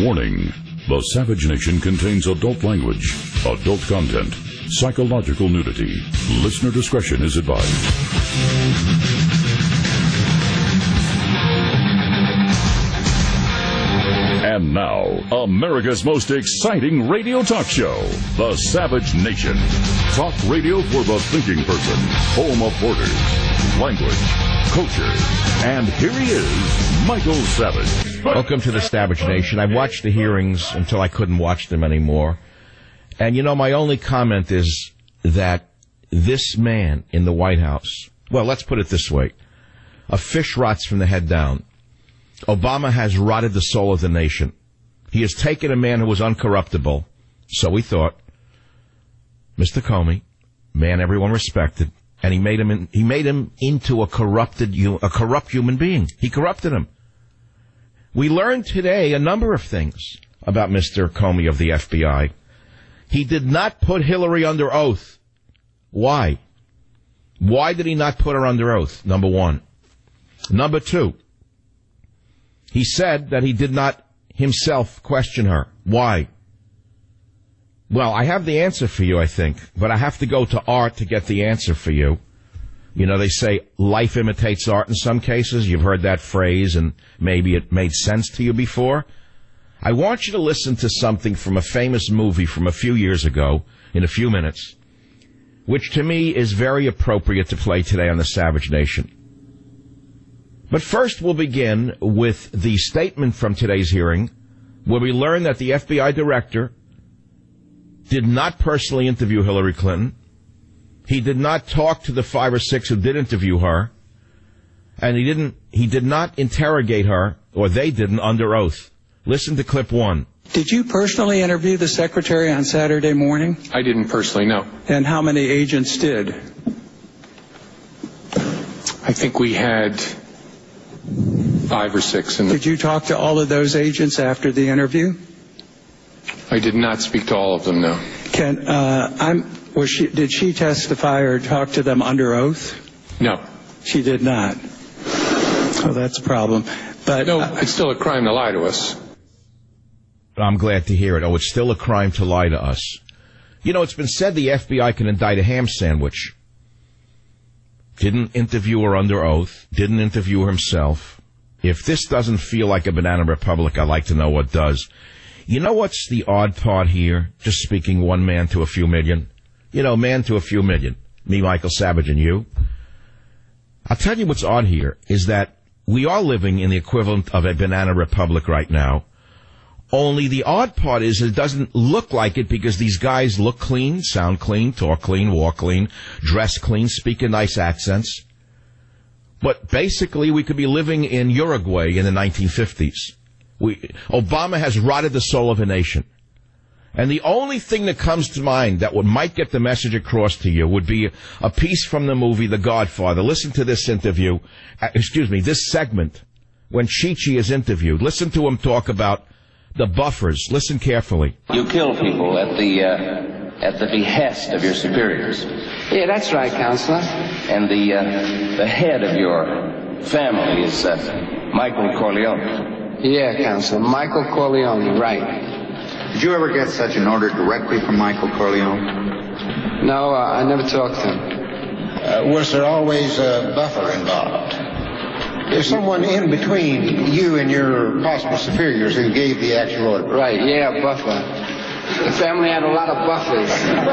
Warning. The Savage Nation contains adult language, adult content, psychological nudity. Listener discretion is advised. And now, America's most exciting radio talk show, The Savage Nation. Talk radio for the thinking person, home of borders, language, culture. And here he is, Michael Savage. Welcome to The Savage Nation. I watched the hearings until I couldn't watch them anymore. And, you know, my only comment is that this man in the White House, well, let's put it this way. A fish rots from the head down. Obama has rotted the soul of the nation. He has taken a man who was uncorruptible, so we thought, Mr. Comey, man everyone respected, and he made him into a corrupt human being. He corrupted him. We learned today a number of things about Mr. Comey of the FBI. He did not put Hillary under oath. Why? Why did he not put her under oath? Number one. Number two. He said that he did not himself question her. Why? Well, I have the answer for you, I think, but I have to go to art to get the answer for you. You know, they say life imitates art in some cases. You've heard that phrase, and maybe it made sense to you before. I want you to listen to something from a famous movie from a few years ago, in a few minutes, which to me is very appropriate to play today on the Savage Nation. But first, we'll begin with the statement from today's hearing, where we learn that the FBI director did not personally interview Hillary Clinton. He did not talk to the 5 or 6 who did interview her. And he did not interrogate her, or they didn't, under oath. Listen to clip 1. Did you personally interview the secretary on Saturday morning? I didn't personally, no. And how many agents did? I think we had 5 or 6 in the... Did you talk to all of those agents after the interview? I did not speak to all of them, no. Did she testify or talk to them under oath? No. She did not. Oh, that's a problem. But no, it's still a crime to lie to us. I'm glad to hear it. Oh, it's still a crime to lie to us. You know, it's been said the FBI can indict a ham sandwich. Didn't interview her under oath. Didn't interview her himself. If this doesn't feel like a banana republic, I'd like to know what does. You know what's the odd part here? Just speaking one man to a few million. You know, man to a few million. Me, Michael Savage, and you. I'll tell you what's odd here is that we are living in the equivalent of a banana republic right now. Only the odd part is it doesn't look like it because these guys look clean, sound clean, talk clean, walk clean, dress clean, speak in nice accents. But basically, we could be living in Uruguay in the 1950s. Obama has rotted the soul of a nation. And the only thing that comes to mind that might get the message across to you would be a piece from the movie The Godfather. Listen to this this segment when Chi-Chi is interviewed. Listen to him talk about the buffers. Listen carefully. You kill people at the behest of your superiors. Yeah, that's right, Counselor. And the head of your family is Michael Corleone. Yeah, Counselor, Michael Corleone, right. Did you ever get such an order directly from Michael Corleone? No, I never talked to him. Was there always a buffer involved? There's someone in between you and your possible superiors who gave the actual order. Right, yeah, buffer. The family had a lot of buffers.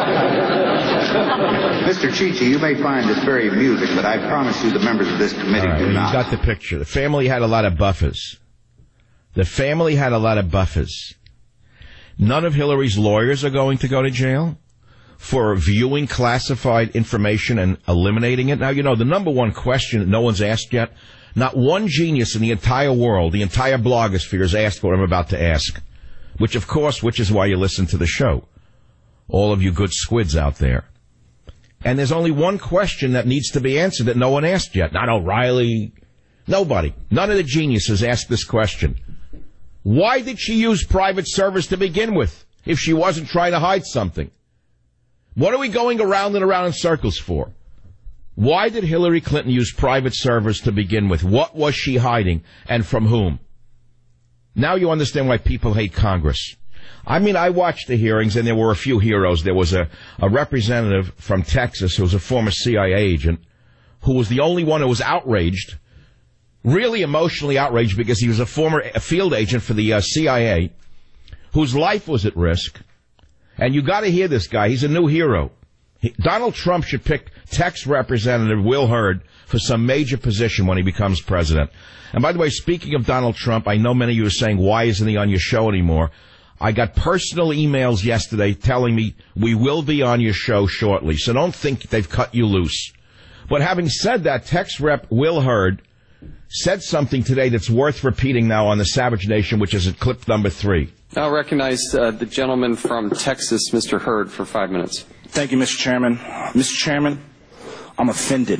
Mr. Chi-Chi, you may find this very amusing, but I promise you the members of this committee do not. You got the picture. The family had a lot of buffers. The family had a lot of buffers. None of Hillary's lawyers are going to go to jail for viewing classified information and eliminating it. Now, you know, the number one question that no one's asked yet, not one genius in the entire world, the entire blogosphere has asked what I'm about to ask, which is why you listen to the show. All of you good squids out there. And there's only one question that needs to be answered that no one asked yet. Not O'Reilly. Nobody. None of the geniuses asked this question. Why did she use private servers to begin with if she wasn't trying to hide something? What are we going around and around in circles for? Why did Hillary Clinton use private servers to begin with? What was she hiding and from whom? Now you understand why people hate Congress. I mean, I watched the hearings, and there were a few heroes. There was a representative from Texas who was a former CIA agent who was the only one who was outraged, really emotionally outraged, because he was a former field agent for the CIA whose life was at risk. And you got to hear this guy. He's a new hero. Donald Trump should pick Texas Representative Will Hurd for some major position when he becomes president. And by the way, speaking of Donald Trump, I know many of you are saying, why isn't he on your show anymore? I got personal emails yesterday telling me we will be on your show shortly, so don't think they've cut you loose. But having said that, Tex Rep Will Hurd said something today that's worth repeating now on the Savage Nation, which is at clip number 3. I'll recognize the gentleman from Texas, Mr. Hurd, for 5 minutes. Thank you, Mr. Chairman. Mr. Chairman, I'm offended.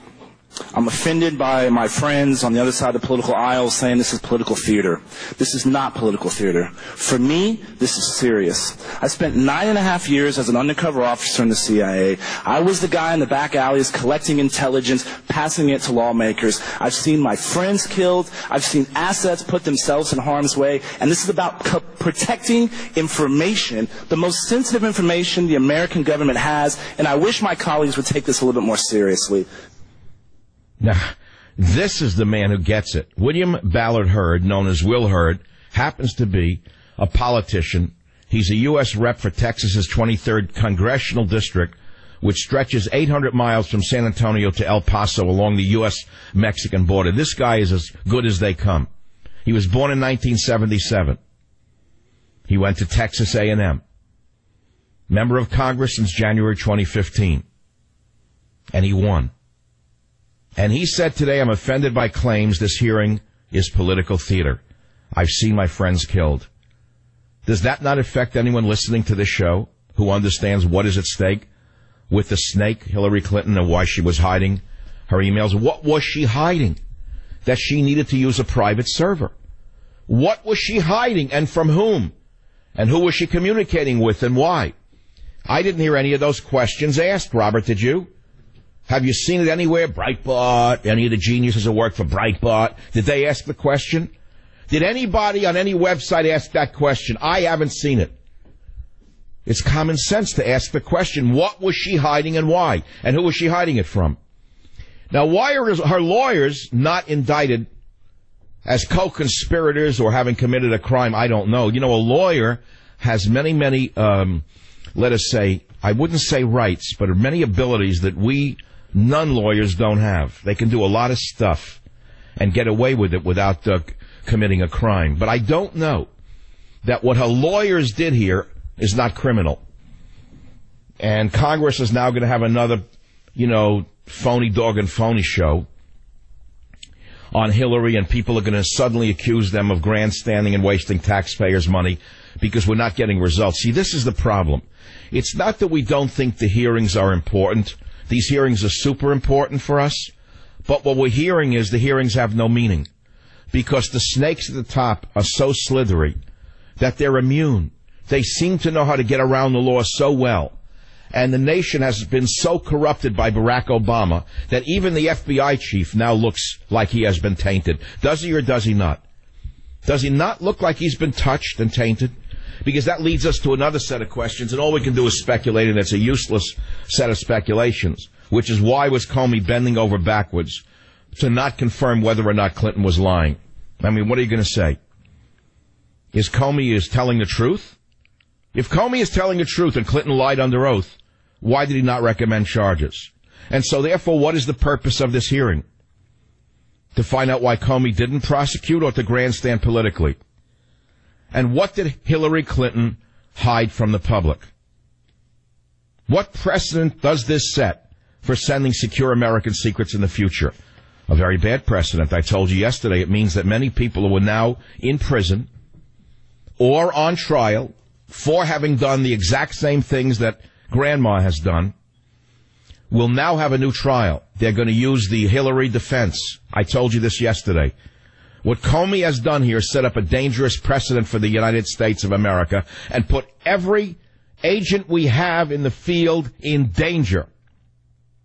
I'm offended by my friends on the other side of the political aisle saying this is political theater. This is not political theater. For me, this is serious. I spent 9.5 years as an undercover officer in the CIA. I was the guy in the back alleys collecting intelligence, passing it to lawmakers. I've seen my friends killed. I've seen assets put themselves in harm's way. And this is about protecting information, the most sensitive information the American government has. And I wish my colleagues would take this a little bit more seriously. Now, this is the man who gets it. William Ballard Hurd, known as Will Hurd, happens to be a politician. He's a U.S. rep for Texas's 23rd Congressional District, which stretches 800 miles from San Antonio to El Paso along the U.S.-Mexican border. This guy is as good as they come. He was born in 1977. He went to Texas A&M. Member of Congress since January 2015. And he won. And he said today, I'm offended by claims this hearing is political theater. I've seen my friends killed. Does that not affect anyone listening to this show who understands what is at stake with the snake, Hillary Clinton, and why she was hiding her emails? What was she hiding? That she needed to use a private server. What was she hiding, and from whom? And who was she communicating with, and why? I didn't hear any of those questions asked, Robert, did you? Have you seen it anywhere? Breitbart, any of the geniuses who work for Breitbart, did they ask the question? Did anybody on any website ask that question? I haven't seen it. It's common sense to ask the question, what was she hiding and why? And who was she hiding it from? Now, why are her lawyers not indicted as co-conspirators or having committed a crime? I don't know. You know, a lawyer has many, let us say, I wouldn't say rights, but many abilities that we non-lawyers don't have. They can do a lot of stuff and get away with it without committing a crime. But I don't know that what her lawyers did here is not criminal. And Congress is now going to have another, phony dog and phony show on Hillary, and people are going to suddenly accuse them of grandstanding and wasting taxpayers' money because we're not getting results. See, this is the problem. It's not that we don't think the hearings are important. These hearings are super important for us. But what we're hearing is the hearings have no meaning because the snakes at the top are so slithery that they're immune. They seem to know how to get around the law so well. And the nation has been so corrupted by Barack Obama that even the FBI chief now looks like he has been tainted. Does he or does he not? Does he not look like he's been touched and tainted? Because that leads us to another set of questions, and all we can do is speculate, and it's a useless set of speculations, which is why was Comey bending over backwards to not confirm whether or not Clinton was lying? I mean, what are you going to say? Is Comey telling the truth? If Comey is telling the truth and Clinton lied under oath, why did he not recommend charges? And so, therefore, what is the purpose of this hearing? To find out why Comey didn't prosecute or to grandstand politically? And what did Hillary Clinton hide from the public? What precedent does this set for sending secure American secrets in the future? A very bad precedent. I told you yesterday it means that many people who are now in prison or on trial for having done the exact same things that Grandma has done will now have a new trial. They're going to use the Hillary defense. I told you this yesterday. What Comey has done here is set up a dangerous precedent for the United States of America and put every agent we have in the field in danger.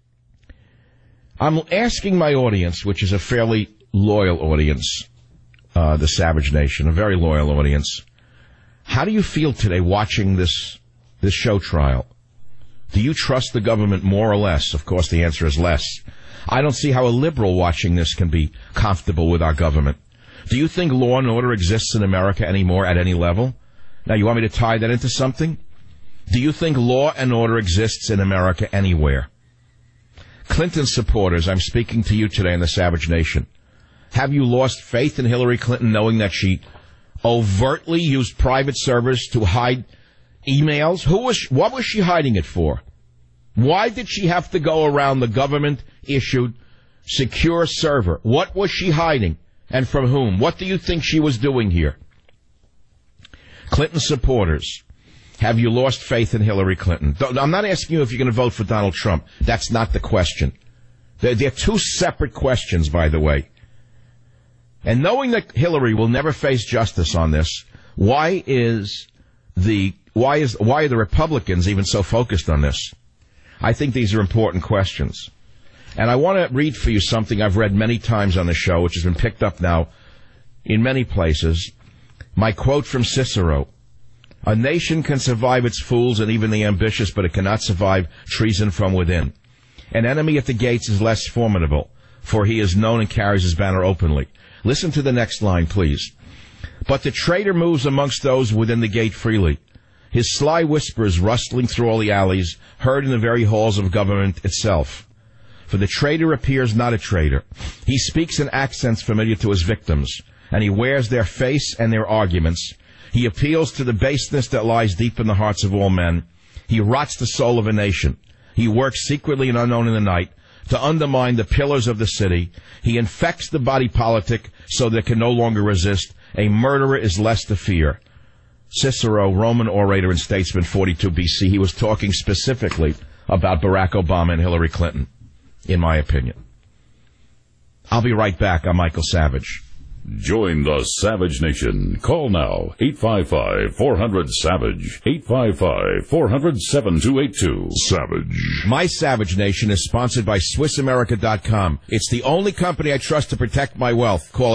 I'm asking my audience, which is a fairly loyal audience, the Savage Nation, a very loyal audience. How do you feel today watching this show trial? Do you trust the government more or less? Of course, the answer is less. I don't see how a liberal watching this can be comfortable with our government. Do you think law and order exists in America anymore at any level? Now, you want me to tie that into something? Do you think law and order exists in America anywhere? Clinton supporters, I'm speaking to you today in the Savage Nation. Have you lost faith in Hillary Clinton knowing that she overtly used private servers to hide emails? What was she hiding it for? Why did she have to go around the government-issued secure server? What was she hiding, and from whom? What do you think she was doing here? Clinton supporters, have you lost faith in Hillary Clinton? I'm not asking you if you're going to vote for Donald Trump. That's not the question. They're two separate questions, by the way. And knowing that Hillary will never face justice on this, why are the Republicans even so focused on this? I think these are important questions. And I want to read for you something I've read many times on the show, which has been picked up now in many places. My quote from Cicero: "A nation can survive its fools and even the ambitious, but it cannot survive treason from within. An enemy at the gates is less formidable, for he is known and carries his banner openly." Listen to the next line, please. "But the traitor moves amongst those within the gate freely. His sly whispers rustling through all the alleys, heard in the very halls of government itself. For the traitor appears not a traitor. He speaks in accents familiar to his victims, and he wears their face and their arguments. He appeals to the baseness that lies deep in the hearts of all men. He rots the soul of a nation. He works secretly and unknown in the night to undermine the pillars of the city. He infects the body politic so that it can no longer resist. A murderer is less to fear." Cicero, Roman orator and statesman, 42 BC. He was talking specifically about Barack Obama and Hillary Clinton, in my opinion. I'll be right back. I'm Michael Savage. Join the Savage Nation. Call now, 855-400-SAVAGE, 855-400-7282. Savage. My Savage Nation is sponsored by SwissAmerica.com. It's the only company I trust to protect my wealth. Call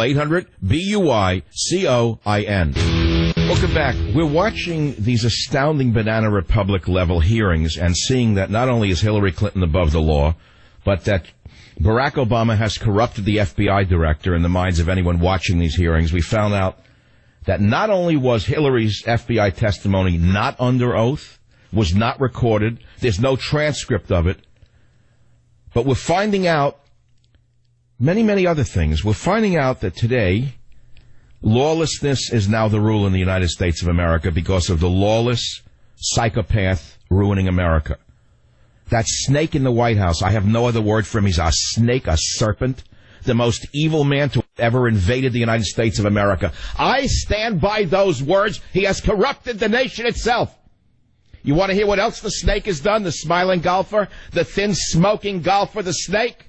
800-BUY-COIN. Welcome back. We're watching these astounding Banana Republic level hearings and seeing that not only is Hillary Clinton above the law, but that Barack Obama has corrupted the FBI director in the minds of anyone watching these hearings. We found out that not only was Hillary's FBI testimony not under oath, was not recorded, there's no transcript of it, but we're finding out many, many other things. We're finding out that today, lawlessness is now the rule in the United States of America because of the lawless psychopath ruining America. That snake in the White House, I have no other word for him. He's a snake, a serpent, the most evil man to ever invaded the United States of America. I stand by those words. He has corrupted the nation itself. You want to hear what else the snake has done? The smiling golfer, the thin smoking golfer, the snake?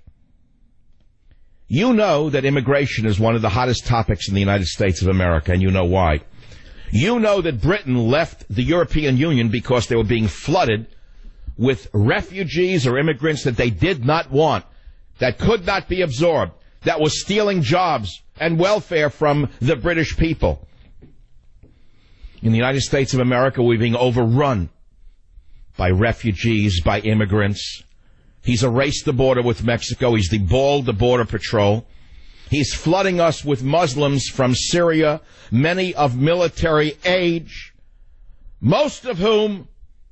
You know that immigration is one of the hottest topics in the United States of America, and you know why. You know that Britain left the European Union because they were being flooded with refugees or immigrants that they did not want, that could not be absorbed, that was stealing jobs and welfare from the British people. In the United States of America, we're being overrun by refugees, by immigrants. He's erased the border with Mexico. He's deballed the Border Patrol. He's flooding us with Muslims from Syria, many of military age, most of whom,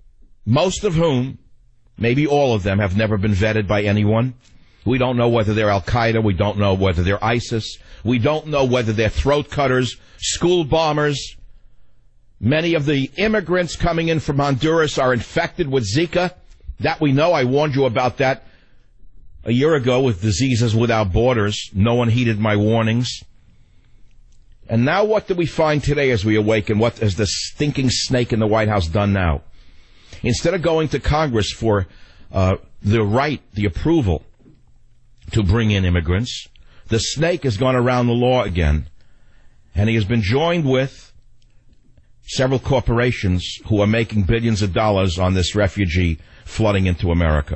maybe all of them, have never been vetted by anyone. We don't know whether they're Al-Qaeda. We don't know whether they're ISIS. We don't know whether they're throat cutters, school bombers. Many of the immigrants coming in from Honduras are infected with Zika. That we know. I warned you about that a year ago with Diseases Without Borders. No one heeded my warnings. And now what do we find today as we awaken? What has the stinking snake in the White House done now? Instead of going to Congress for the approval to bring in immigrants, the snake has gone around the law again, and he has been joined with several corporations who are making billions of dollars on this refugee flooding into America.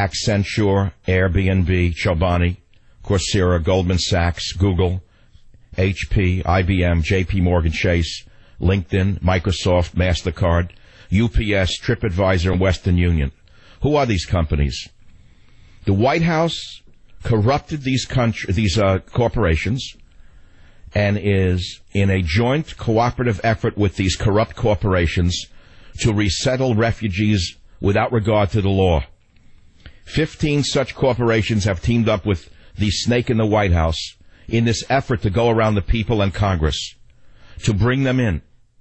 Accenture, Airbnb, Chobani, Coursera, Goldman Sachs, Google, HP, IBM, JP Morgan Chase, LinkedIn, Microsoft, MasterCard, UPS, TripAdvisor, and Western Union. Who are these companies? The White House corrupted these corporations and is in a joint cooperative effort with these corrupt corporations to resettle refugees without regard to the law. 15 such corporations have teamed up with the snake in the White House in this effort to go around the people and Congress, to bring them in,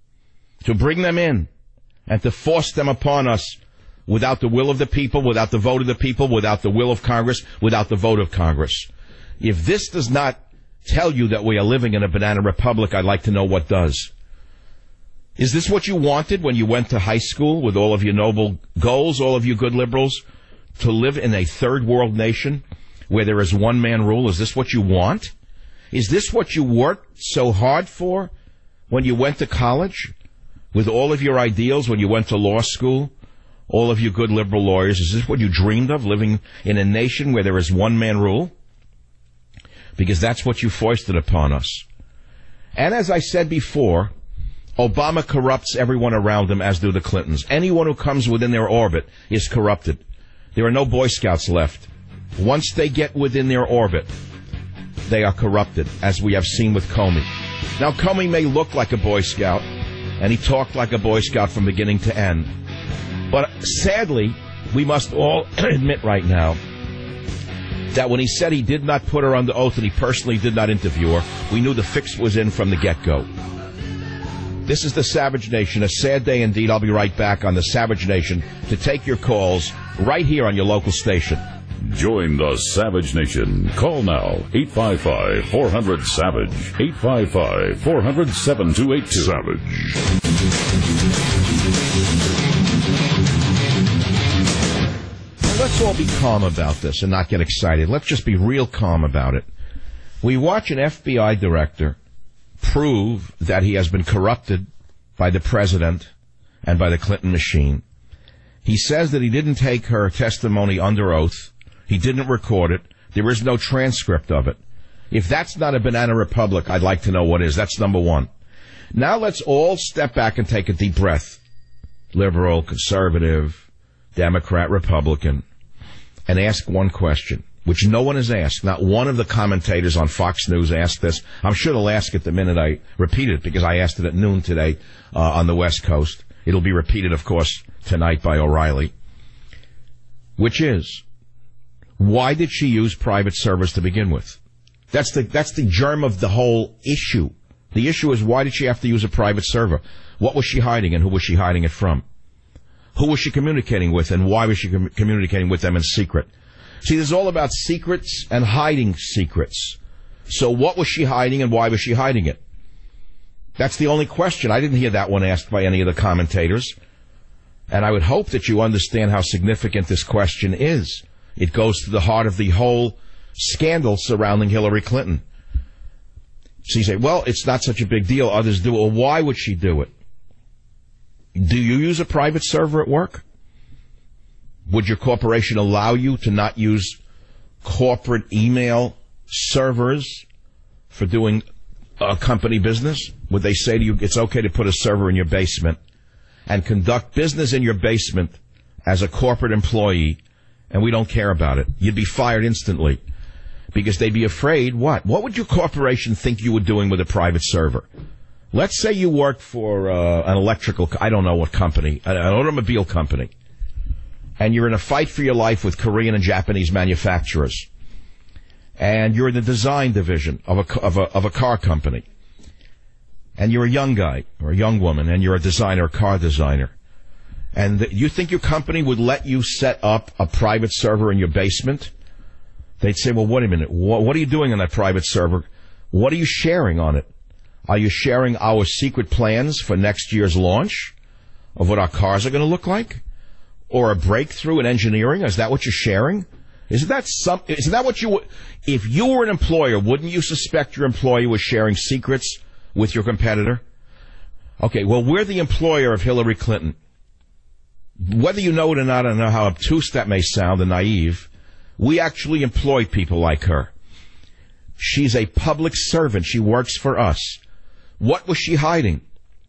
and to force them upon us without the will of the people, without the vote of the people, without the will of Congress, without the vote of Congress. If this does not tell you that we are living in a banana republic, I'd like to know what does. Is this what you wanted when you went to high school with all of your noble goals, all of you good liberals, to live in a third world nation where there is one-man rule? Is this what you want? Is this what you worked so hard for when you went to college? With all of your ideals when you went to law school? All of you good liberal lawyers, is this what you dreamed of, living in a nation where there is one-man rule? Because that's what you foisted upon us. And as I said before, Obama corrupts everyone around him, as do the Clintons. Anyone who comes within their orbit is corrupted. There are no Boy Scouts left. Once they get within their orbit, they are corrupted, as we have seen with Comey. Now, Comey may look like a Boy Scout, and he talked like a Boy Scout from beginning to end. But sadly, we must all admit right now that when he said he did not put her under oath and he personally did not interview her, we knew the fix was in from the get-go. This is the Savage Nation, a sad day indeed. I'll be right back on the Savage Nation to take your calls right here on your local station. Join the Savage Nation. Call now, 855-400-SAVAGE, 855-400-7282. Savage. Let's all be calm about this and not get excited. Let's just be real calm about it. We watch an FBI director prove that he has been corrupted by the president and by the Clinton machine. He says that he didn't take her testimony under oath. He didn't record it. There is no transcript of it. If that's not a banana republic, I'd like to know what is. That's number one. Now let's all step back and take a deep breath. Liberal, conservative, Democrat, Republican, and ask one question, which no one has asked. Not one of the commentators on Fox News asked this. I'm sure they'll ask it the minute I repeat it, because I asked it at noon today on the West Coast. It'll be repeated, of course, tonight by O'Reilly. Which is, why did she use private servers to begin with? That's the germ of the whole issue. The issue is, why did she have to use a private server? What was she hiding, and who was she hiding it from? Who was she communicating with, and why was she communicating with them in secret? See, this is all about secrets and hiding secrets. So what was she hiding, and why was she hiding it? That's the only question. I didn't hear that one asked by any of the commentators. And I would hope that you understand how significant this question is. It goes to the heart of the whole scandal surrounding Hillary Clinton. So you say, well, it's not such a big deal. Others do it. Well, why would she do it? Do you use a private server at work? Would your corporation allow you to not use corporate email servers for doing company business? Would they say to you, it's okay to put a server in your basement and conduct business in your basement as a corporate employee, and we don't care about it? You'd be fired instantly, because they'd be afraid. What would your corporation think you were doing with a private server? Let's say you work for an electrical, I don't know what company, an automobile company, and you're in a fight for your life with Korean and Japanese manufacturers, and you're in the design division of a car company, and you're a young guy or a young woman, and you're a designer, a car designer, and you think your company would let you set up a private server in your basement? They'd say, well, wait a minute, what are you doing on that private server? What are you sharing on it? Are you sharing our secret plans for next year's launch of what our cars are going to look like? Or a breakthrough in engineering? Is that what you're sharing? Isn't that what you would, if you were an employer, wouldn't you suspect your employee was sharing secrets with your competitor? Okay, well, we're the employer of Hillary Clinton. Whether you know it or not, I don't know how obtuse that may sound and naive, we actually employ people like her. She's a public servant. She works for us. What was she hiding?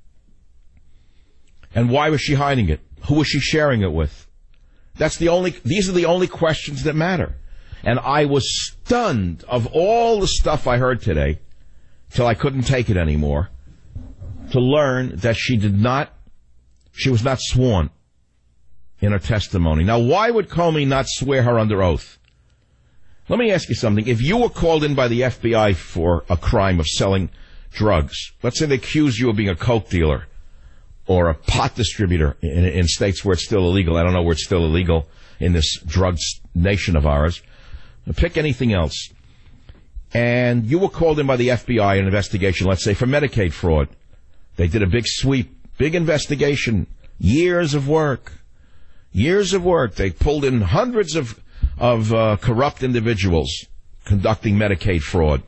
And why was she hiding it? Who was she sharing it with? These are the only questions that matter. And I was stunned of all the stuff I heard today, till I couldn't take it anymore, to learn that she was not sworn in her testimony. Now, why would Comey not swear her under oath? Let me ask you something. If you were called in by the FBI for a crime of selling drugs, let's say they accuse you of being a coke dealer or a pot distributor in states where it's still illegal. I don't know where it's still illegal in this drug nation of ours. Pick anything else. And you were called in by the FBI in an investigation, let's say, for Medicaid fraud. They did a big sweep, big investigation, years of work. They pulled in hundreds of corrupt individuals conducting Medicaid fraud.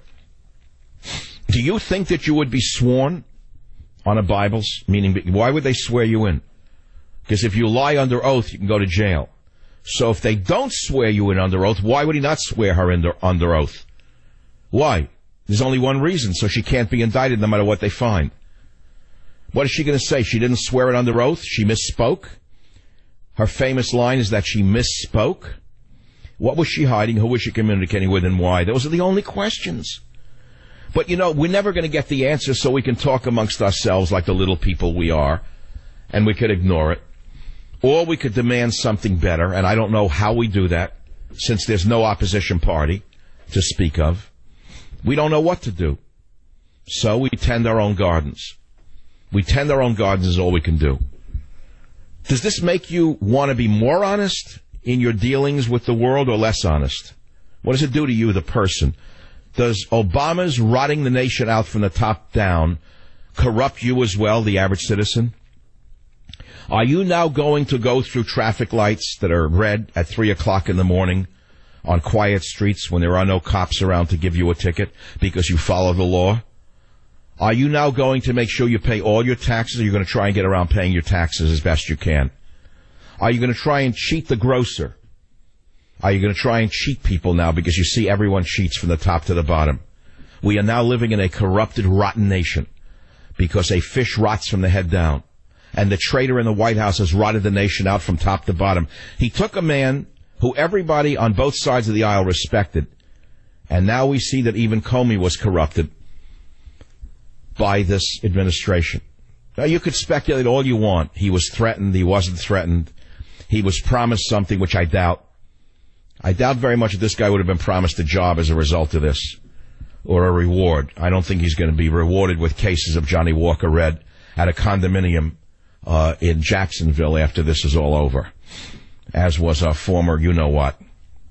Do you think that you would be sworn on a Bible? Meaning, why would they swear you in? Because if you lie under oath, you can go to jail. So if they don't swear you in under oath, why would he not swear her under oath? Why? There's only one reason, so she can't be indicted no matter what they find. What is she going to say? She didn't swear it under oath? She misspoke? Her famous line is that she misspoke? What was she hiding? Who was she communicating with, and why? Those are the only questions. But, we're never going to get the answer, so we can talk amongst ourselves like the little people we are, and we could ignore it. Or we could demand something better, and I don't know how we do that, since there's no opposition party to speak of. We don't know what to do. So we tend our own gardens. We tend our own gardens is all we can do. Does this make you want to be more honest in your dealings with the world or less honest? What does it do to you, the person? Does Obama's rotting the nation out from the top down corrupt you as well, the average citizen? Are you now going to go through traffic lights that are red at 3 o'clock in the morning on quiet streets when there are no cops around to give you a ticket because you follow the law? Are you now going to make sure you pay all your taxes, or are you going to try and get around paying your taxes as best you can? Are you going to try and cheat the grocer? Are you going to try and cheat people now because you see everyone cheats from the top to the bottom? We are now living in a corrupted, rotten nation because a fish rots from the head down. And the traitor in the White House has rotted the nation out from top to bottom. He took a man who everybody on both sides of the aisle respected, and now we see that even Comey was corrupted by this administration. Now, you could speculate all you want. He was threatened. He wasn't threatened. He was promised something, which I doubt. I doubt very much that this guy would have been promised a job as a result of this, or a reward. I don't think he's going to be rewarded with cases of Johnny Walker Red at a condominium in Jacksonville after this is all over, as was our former you-know-what.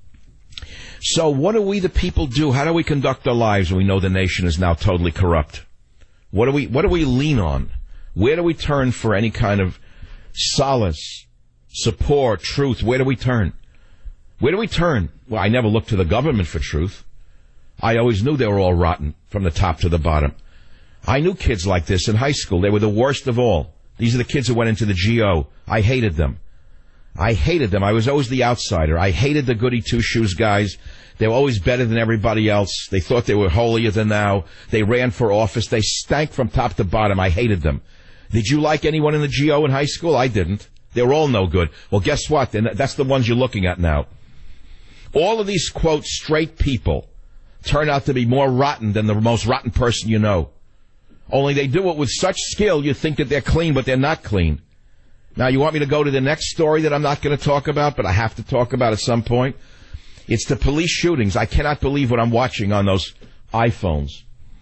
So what do we, the people, do? How do we conduct our lives when we know the nation is now totally corrupt? What do we lean on? Where do we turn for any kind of solace, support, truth? Where do we turn? Where do we turn? Well, I never looked to the government for truth. I always knew they were all rotten from the top to the bottom. I knew kids like this in high school. They were the worst of all. These are the kids who went into the GO. I hated them. I was always the outsider. I hated the goody two-shoes guys. They were always better than everybody else. They thought they were holier than thou. They ran for office. They stank from top to bottom. I hated them. Did you like anyone in the GO in high school? I didn't. They were all no good. Well, guess what? That's the ones you're looking at now. All of these, quote, straight people turn out to be more rotten than the most rotten person you know. Only they do it with such skill you think that they're clean, but they're not clean. Now, you want me to go to the next story that I'm not going to talk about, but I have to talk about at some point? It's the police shootings. I cannot believe what I'm watching on those iPhones.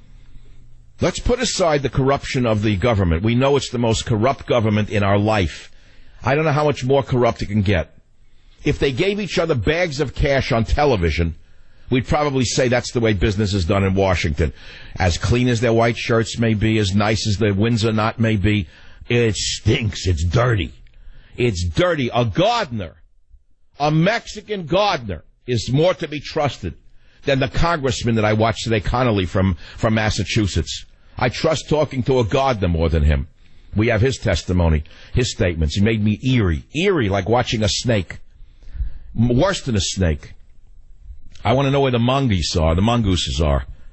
Let's put aside the corruption of the government. We know it's the most corrupt government in our life. I don't know how much more corrupt it can get. If they gave each other bags of cash on television, we'd probably say that's the way business is done in Washington. As clean as their white shirts may be, as nice as their Windsor knot may be, it stinks. It's dirty. It's dirty. A gardener, a Mexican gardener, is more to be trusted than the congressman that I watched today, Connolly from Massachusetts. I trust talking to a gardener more than him. We have his testimony, his statements. He made me eerie like watching a snake. Worse than a snake. I want to know where the mongooses are.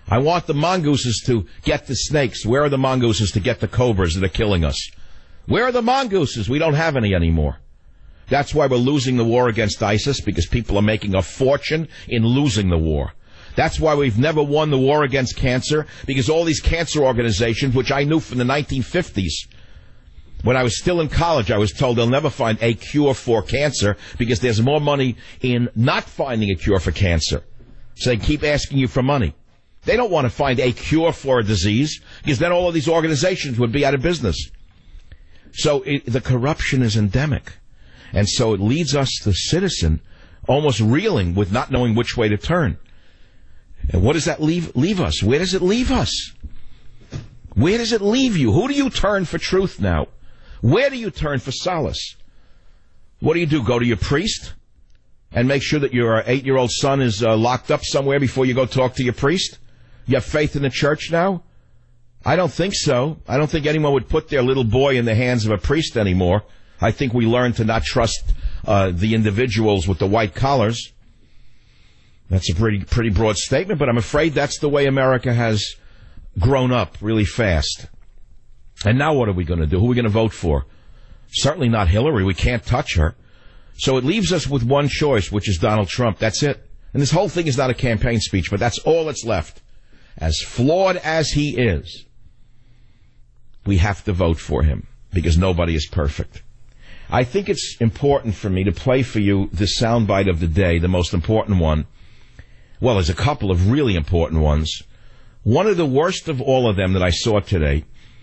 I want the mongooses to get the snakes. Where are the mongooses to get the cobras that are killing us? Where are the mongooses? We don't have any anymore. That's why we're losing the war against ISIS, because people are making a fortune in losing the war. That's why we've never won the war against cancer, because all these cancer organizations, which I knew from the 1950s, when I was still in college, I was told they'll never find a cure for cancer because there's more money in not finding a cure for cancer. So they keep asking you for money. They don't want to find a cure for a disease, because then all of these organizations would be out of business. So the corruption is endemic. And so it leads us, the citizen, almost reeling with not knowing which way to turn. And what does that leave us? Where does it leave us? Where does it leave you? Who do you turn for truth now? Where do you turn for solace? What do? Go to your priest and make sure that your 8-year-old son is locked up somewhere before you go talk to your priest? You have faith in the church now? I don't think so. I don't think anyone would put their little boy in the hands of a priest anymore. I think we learned to not trust the individuals with the white collars. That's a pretty broad statement, but I'm afraid that's the way America has grown up really fast. And now what are we going to do? Who are we going to vote for? Certainly not Hillary. We can't touch her. So it leaves us with one choice, which is Donald Trump. That's it. And this whole thing is not a campaign speech, but that's all that's left. As flawed as he is, we have to vote for him, because nobody is perfect. I think it's important for me to play for you the soundbite of the day, the most important one. Well, there's a couple of really important ones. One of the worst of all of them that I saw today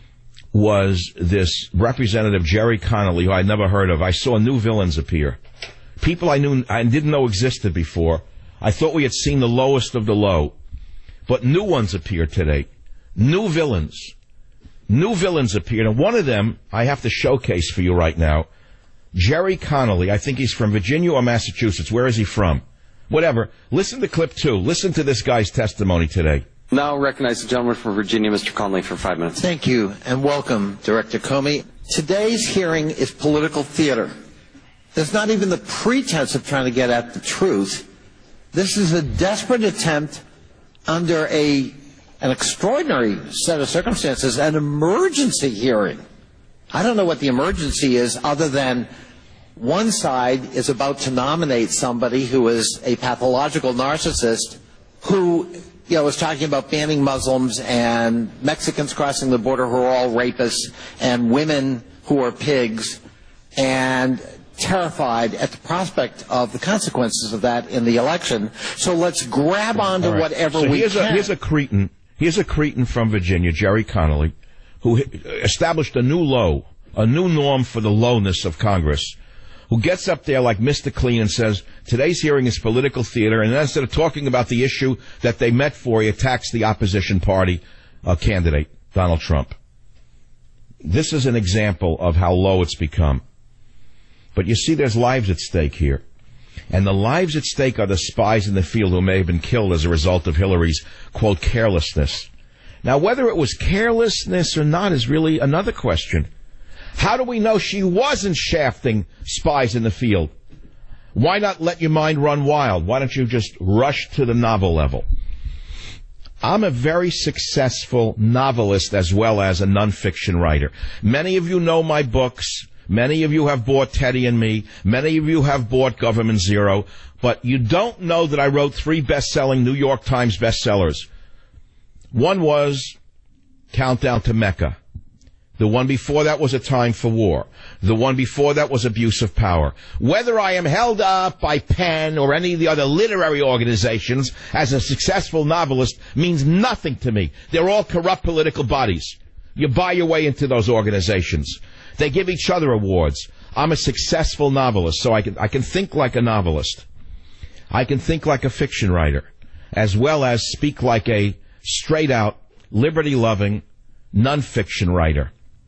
was this Representative Jerry Connolly, who I'd never heard of. I saw new villains appear. People I didn't know existed before. I thought we had seen the lowest of the low. But new ones appeared today. New villains. New villains appeared. And one of them I have to showcase for you right now. Jerry Connolly. I think he's from Virginia or Massachusetts. Where is he from? Whatever. Listen to clip 2. Listen to this guy's testimony today. Now recognize the gentleman from Virginia, Mr. Connolly, for 5 minutes. Thank you, and welcome, Director Comey. Today's hearing is political theater. There's not even the pretense of trying to get at the truth. This is a desperate attempt under an extraordinary set of circumstances, an emergency hearing. I don't know what the emergency is other than one side is about to nominate somebody who is a pathological narcissist who was talking about banning Muslims and Mexicans crossing the border who are all rapists and women who are pigs, and terrified at the prospect of the consequences of that in the election. So let's grab onto whatever we can. Here's a cretin from Virginia, Jerry Connolly, who established a new low, a new norm for the lowness of Congress, who gets up there like Mr. Clean and says, today's hearing is political theater, and then instead of talking about the issue that they met for, he attacks the opposition party candidate, Donald Trump. This is an example of how low it's become. But you see, there's lives at stake here. And the lives at stake are the spies in the field who may have been killed as a result of Hillary's, quote, carelessness. Now, whether it was carelessness or not is really another question. How do we know she wasn't shafting spies in the field? Why not let your mind run wild? Why don't you just rush to the novel level? I'm a very successful novelist as well as a nonfiction writer. Many of you know my books. Many of you have bought Teddy and Me. Many of you have bought Government Zero. But you don't know that I wrote 3 best-selling New York Times bestsellers. One was Countdown to Mecca. The one before that was A Time for War. The one before that was Abuse of Power. Whether I am held up by Penn or any of the other literary organizations as a successful novelist means nothing to me. They're all corrupt political bodies. You buy your way into those organizations. They give each other awards. I'm a successful novelist, so I can think like a novelist. I can think like a fiction writer, as well as speak like a straight-out, liberty-loving, nonfiction writer.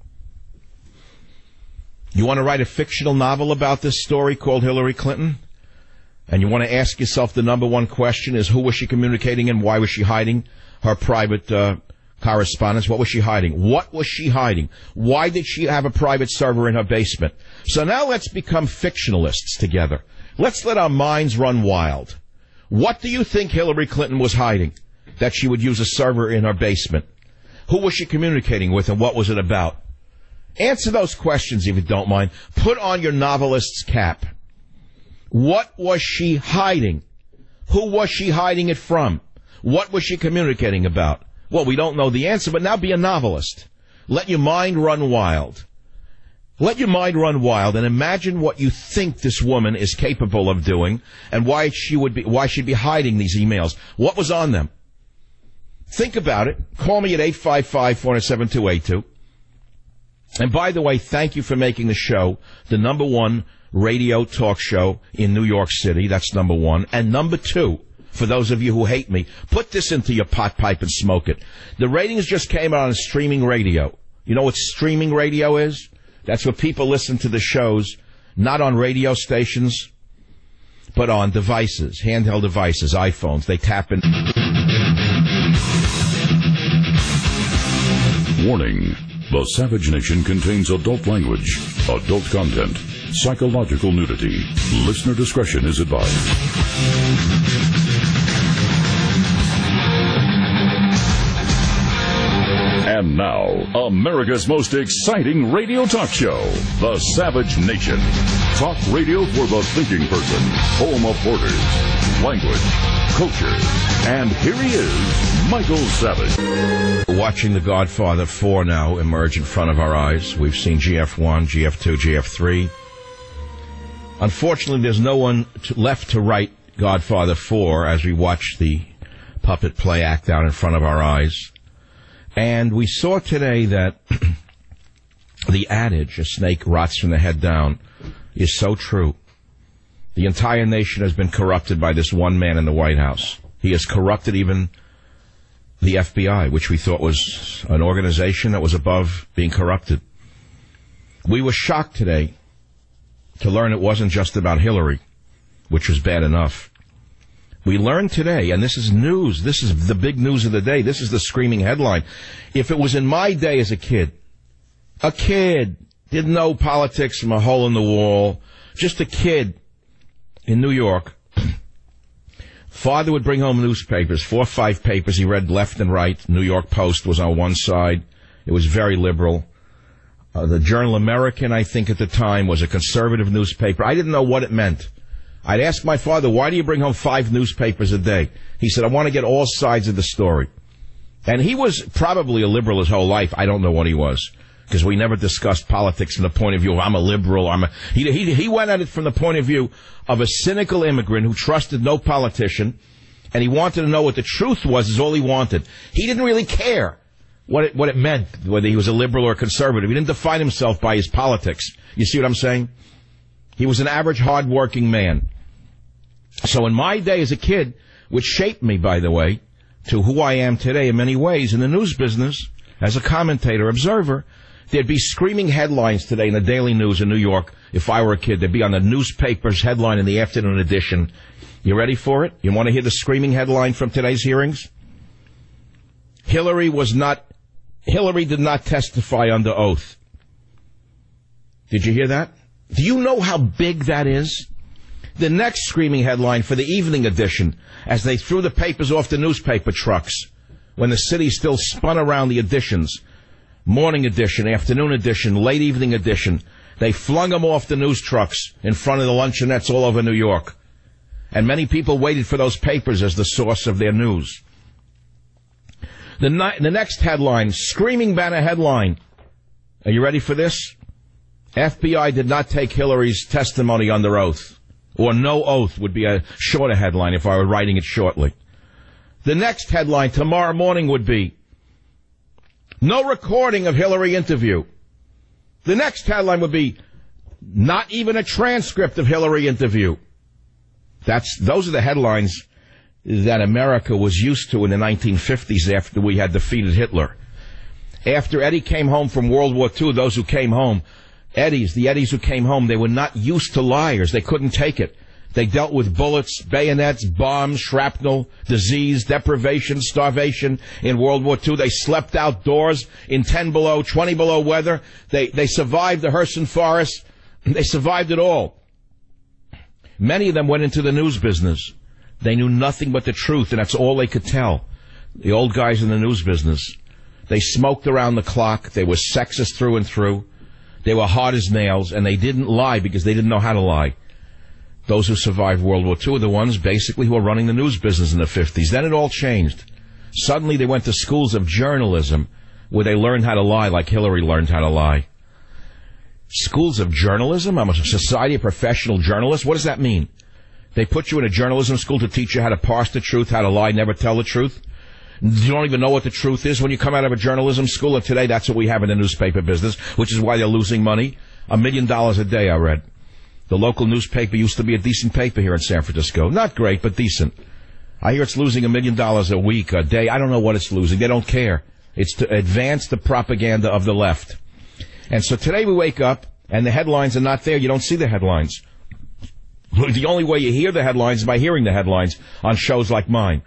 You want to write a fictional novel about this story called Hillary Clinton? And you want to ask yourself the number one question is, who was she communicating and why was she hiding her private correspondence? What was she hiding? What was she hiding? Why did she have a private server in her basement? So now let's become fictionalists together. Let's let our minds run wild. What do you think Hillary Clinton was hiding? that she would use a server in her basement? Who was she communicating with, and what was it about? Answer those questions if you don't mind. Put on your novelist's cap. What was she hiding? Who was she hiding it from? What was she communicating about? Well, we don't know the answer, but now be a novelist. Let your mind run wild. Let your mind run wild and imagine what you think this woman is capable of doing and why she'd be hiding these emails. What was on them? Think about it. Call me at 855-407-282. And by the way, thank you for making the show the number one radio talk show in New York City. That's number one. And number two, for those of you who hate me, put this into your pot pipe and smoke it. The ratings just came out on streaming radio. You know what streaming radio is? That's where people listen to the shows, not on radio stations, but on devices, handheld devices, iPhones. They tap in. Warning. The Savage Nation contains adult language, adult content, psychological nudity. Listener discretion is advised. And now, America's most exciting radio talk show, The Savage Nation. Talk radio for the thinking person, home of borders, language, culture. And here he is, Michael Savage. We're watching The Godfather 4 now emerge in front of our eyes. We've seen GF1, GF2, GF3. Unfortunately, there's no one left to write Godfather 4 as we watch the puppet play act out in front of our eyes. And we saw today that the adage, a snake rots from the head down, is so true. The entire nation has been corrupted by this one man in the White House. He has corrupted even the FBI, which we thought was an organization that was above being corrupted. We were shocked today to learn it wasn't just about Hillary, which was bad enough. We learned today, and this is news, this is the big news of the day, this is the screaming headline. If it was in my day as a kid, didn't know politics from a hole in the wall, just a kid in New York, father would bring home newspapers, 4 or 5 papers, he read left and right. New York Post was on one side, it was very liberal. The Journal American, I think at the time, was a conservative newspaper. I didn't know what it meant. I'd ask my father, why do you bring home 5 newspapers a day? He said, I want to get all sides of the story. And he was probably a liberal his whole life. I don't know what he was, because we never discussed politics from the point of view of I'm a liberal. He went at it from the point of view of a cynical immigrant who trusted no politician, and he wanted to know what the truth was is all he wanted. He didn't really care what it meant, whether he was a liberal or a conservative. He didn't define himself by his politics. You see what I'm saying? He was an average, hard-working man. So in my day as a kid, which shaped me, by the way, to who I am today in many ways in the news business, as a commentator, observer, there'd be screaming headlines today in the Daily News in New York. If I were a kid, they'd be on the newspaper's headline in the afternoon edition. You ready for it? You want to hear the screaming headline from today's hearings? Hillary did not testify under oath. Did you hear that? Do you know how big that is? The next screaming headline for the evening edition, as they threw the papers off the newspaper trucks, when the city still spun around the editions, morning edition, afternoon edition, late evening edition, they flung them off the news trucks in front of the luncheonettes all over New York. And many people waited for those papers as the source of their news. The next headline, screaming banner headline. Are you ready for this? FBI did not take Hillary's testimony under oath. Or no oath would be a shorter headline if I were writing it shortly. The next headline tomorrow morning would be, no recording of Hillary interview. The next headline would be, not even a transcript of Hillary interview. Those are the headlines that America was used to in the 1950s after we had defeated Hitler. After Eddie came home from World War II, those who came home, the Eddies who came home, they were not used to liars. They couldn't take it. They dealt with bullets, bayonets, bombs, shrapnel, disease, deprivation, starvation in World War II. They slept outdoors in 10 below, 20 below weather. They survived the Herson Forest. They survived it all. Many of them went into the news business. They knew nothing but the truth, and that's all they could tell. the old guys in the news business. They smoked around the clock. They were sexist through and through. They were hard as nails, and they didn't lie because they didn't know how to lie. Those who survived World War II are the ones basically who were running the news business in the 50s. Then it all changed. Suddenly they went to schools of journalism where they learned how to lie like Hillary learned how to lie. Schools of journalism? I'm a society of professional journalists. What does that mean? They put you in a journalism school to teach you how to parse the truth, how to lie, never tell the truth? You don't even know what the truth is when you come out of a journalism school, and today that's what we have in the newspaper business, which is why they're losing money. $1 million a day, I read. The local newspaper used to be a decent paper here in San Francisco. Not great, but decent. I hear it's losing $1 million a week, a day. I don't know what it's losing. They don't care. It's to advance the propaganda of the left. And so today we wake up, and the headlines are not there. You don't see the headlines. The only way you hear the headlines is by hearing the headlines on shows like mine.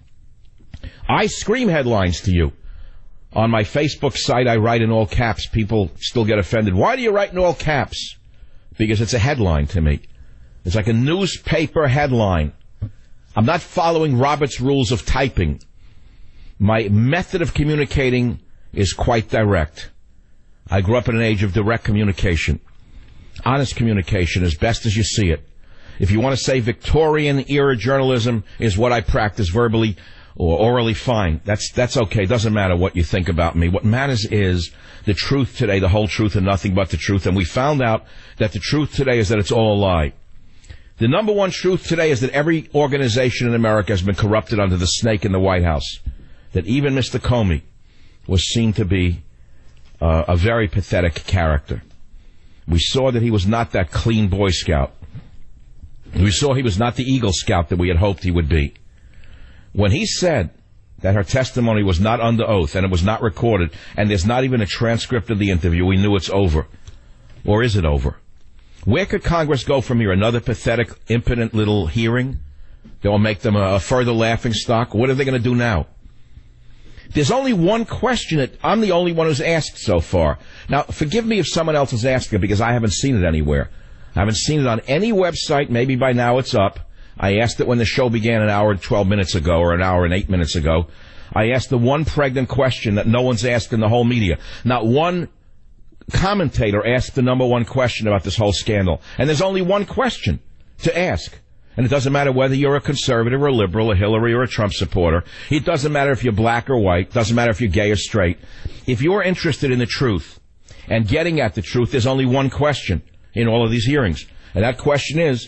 I scream headlines to you. On my Facebook site, I write in all caps. People still get offended. Why do you write in all caps? Because it's a headline to me. It's like a newspaper headline. I'm not following Robert's rules of typing. My method of communicating is quite direct. I grew up in an age of direct communication. Honest communication as best as you see it. If you want to say Victorian-era journalism is what I practice verbally or orally, fine. That's okay. It doesn't matter what you think about me. What matters is the truth today, the whole truth and nothing but the truth. And we found out that the truth today is that it's all a lie. The number one truth today is that every organization in America has been corrupted under the snake in the White House. That even Mr. Comey was seen to be a very pathetic character. We saw that he was not that clean Boy Scout. We saw he was not the Eagle Scout that we had hoped he would be. When he said that her testimony was not under oath and it was not recorded and there's not even a transcript of the interview, we knew it's over. Or is it over? Where could Congress go from here? Another pathetic, impotent little hearing that will make them a further laughingstock? What are they going to do now? There's only one question that I'm the only one who's asked so far. Now, forgive me if someone else has asked it because I haven't seen it anywhere. I haven't seen it on any website. Maybe by now it's up. I asked it when the show began an hour and 12 minutes ago or an hour and 8 minutes ago. I asked the one pregnant question that no one's asked in the whole media. Not one commentator asked the number one question about this whole scandal. And there's only one question to ask. And it doesn't matter whether you're a conservative or a liberal, a Hillary or a Trump supporter. It doesn't matter if you're black or white. It doesn't matter if you're gay or straight. If you're interested in the truth and getting at the truth, there's only one question in all of these hearings. And that question is,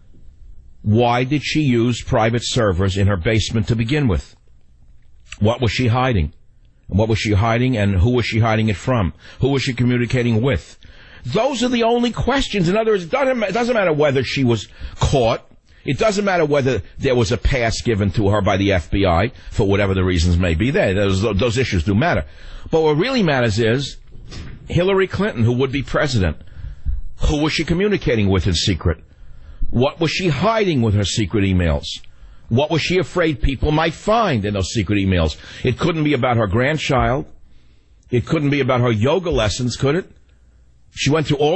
why did she use private servers in her basement to begin with? What was she hiding? What was she hiding and who was she hiding it from? Who was she communicating with? Those are the only questions. In other words, it doesn't matter whether she was caught. It doesn't matter whether there was a pass given to her by the FBI for whatever the reasons may be there. Those issues do matter. But what really matters is Hillary Clinton, who would be president. Who was she communicating with in secret? What was she hiding with her secret emails? What was she afraid people might find in those secret emails? It couldn't be about her grandchild. It couldn't be about her yoga lessons, could it? She went through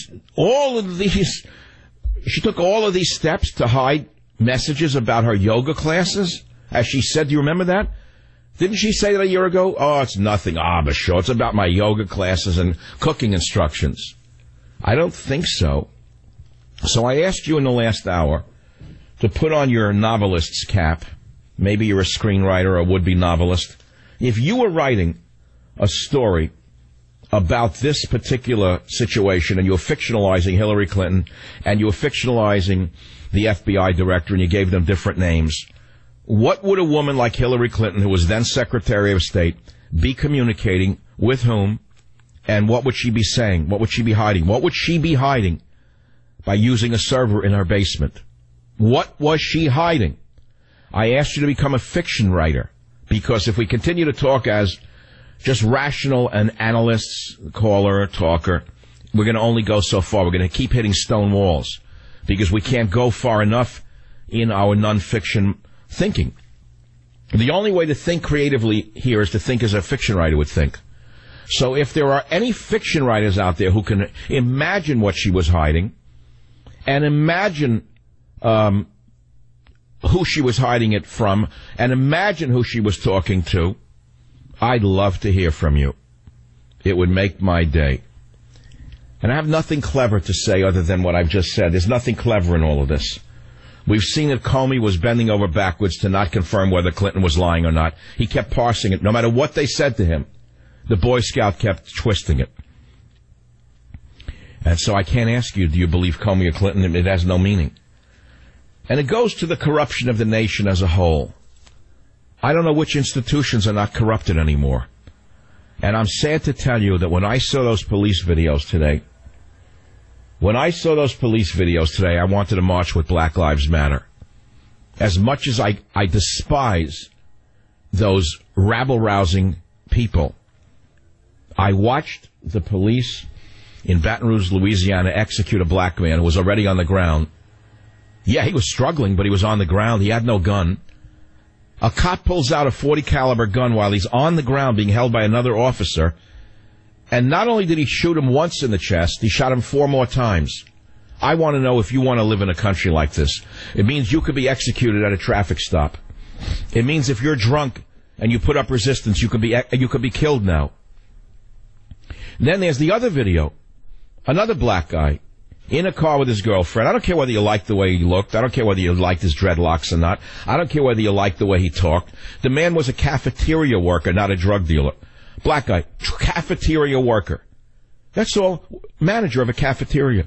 she took all of these steps to hide messages about her yoga classes, as she said. Do you remember that? Didn't she say that a year ago? Oh, it's nothing, but sure, it's about my yoga classes and cooking instructions. I don't think so. So I asked you in the last hour to put on your novelist's cap. Maybe you're a screenwriter or a would-be novelist. If you were writing a story about this particular situation and you were fictionalizing Hillary Clinton and you were fictionalizing the FBI director and you gave them different names, what would a woman like Hillary Clinton, who was then Secretary of State, be communicating with whom? And what would she be saying? What would she be hiding? What would she be hiding by using a server in her basement? What was she hiding? I asked you to become a fiction writer because if we continue to talk as just rational and analysts, caller, talker, we're going to only go so far. We're going to keep hitting stone walls because we can't go far enough in our nonfiction thinking. The only way to think creatively here is to think as a fiction writer would think. So if there are any fiction writers out there who can imagine what she was hiding and imagine who she was hiding it from and imagine who she was talking to, I'd love to hear from you. It would make my day. And I have nothing clever to say other than what I've just said. There's nothing clever in all of this. We've seen that Comey was bending over backwards to not confirm whether Clinton was lying or not. He kept parsing it. No matter what they said to him, the Boy Scout kept twisting it. And so I can't ask you, do you believe Comey or Clinton? It has no meaning. And it goes to the corruption of the nation as a whole. I don't know which institutions are not corrupted anymore. And I'm sad to tell you that when I saw those police videos today, I wanted to march with Black Lives Matter. As much as I despise those rabble-rousing people, I watched the police in Baton Rouge, Louisiana, execute a black man who was already on the ground. Yeah, he was struggling, but he was on the ground. He had no gun. A cop pulls out a .40 caliber gun while he's on the ground being held by another officer. And not only did he shoot him once in the chest, he shot him 4 more times. I want to know if you want to live in a country like this. It means you could be executed at a traffic stop. It means if you're drunk and you put up resistance, you could be killed now. And then there's the other video. Another black guy in a car with his girlfriend. I don't care whether you liked the way he looked. I don't care whether you liked his dreadlocks or not. I don't care whether you liked the way he talked. The man was a cafeteria worker, not a drug dealer. Black guy, cafeteria worker. That's all. Manager of a cafeteria.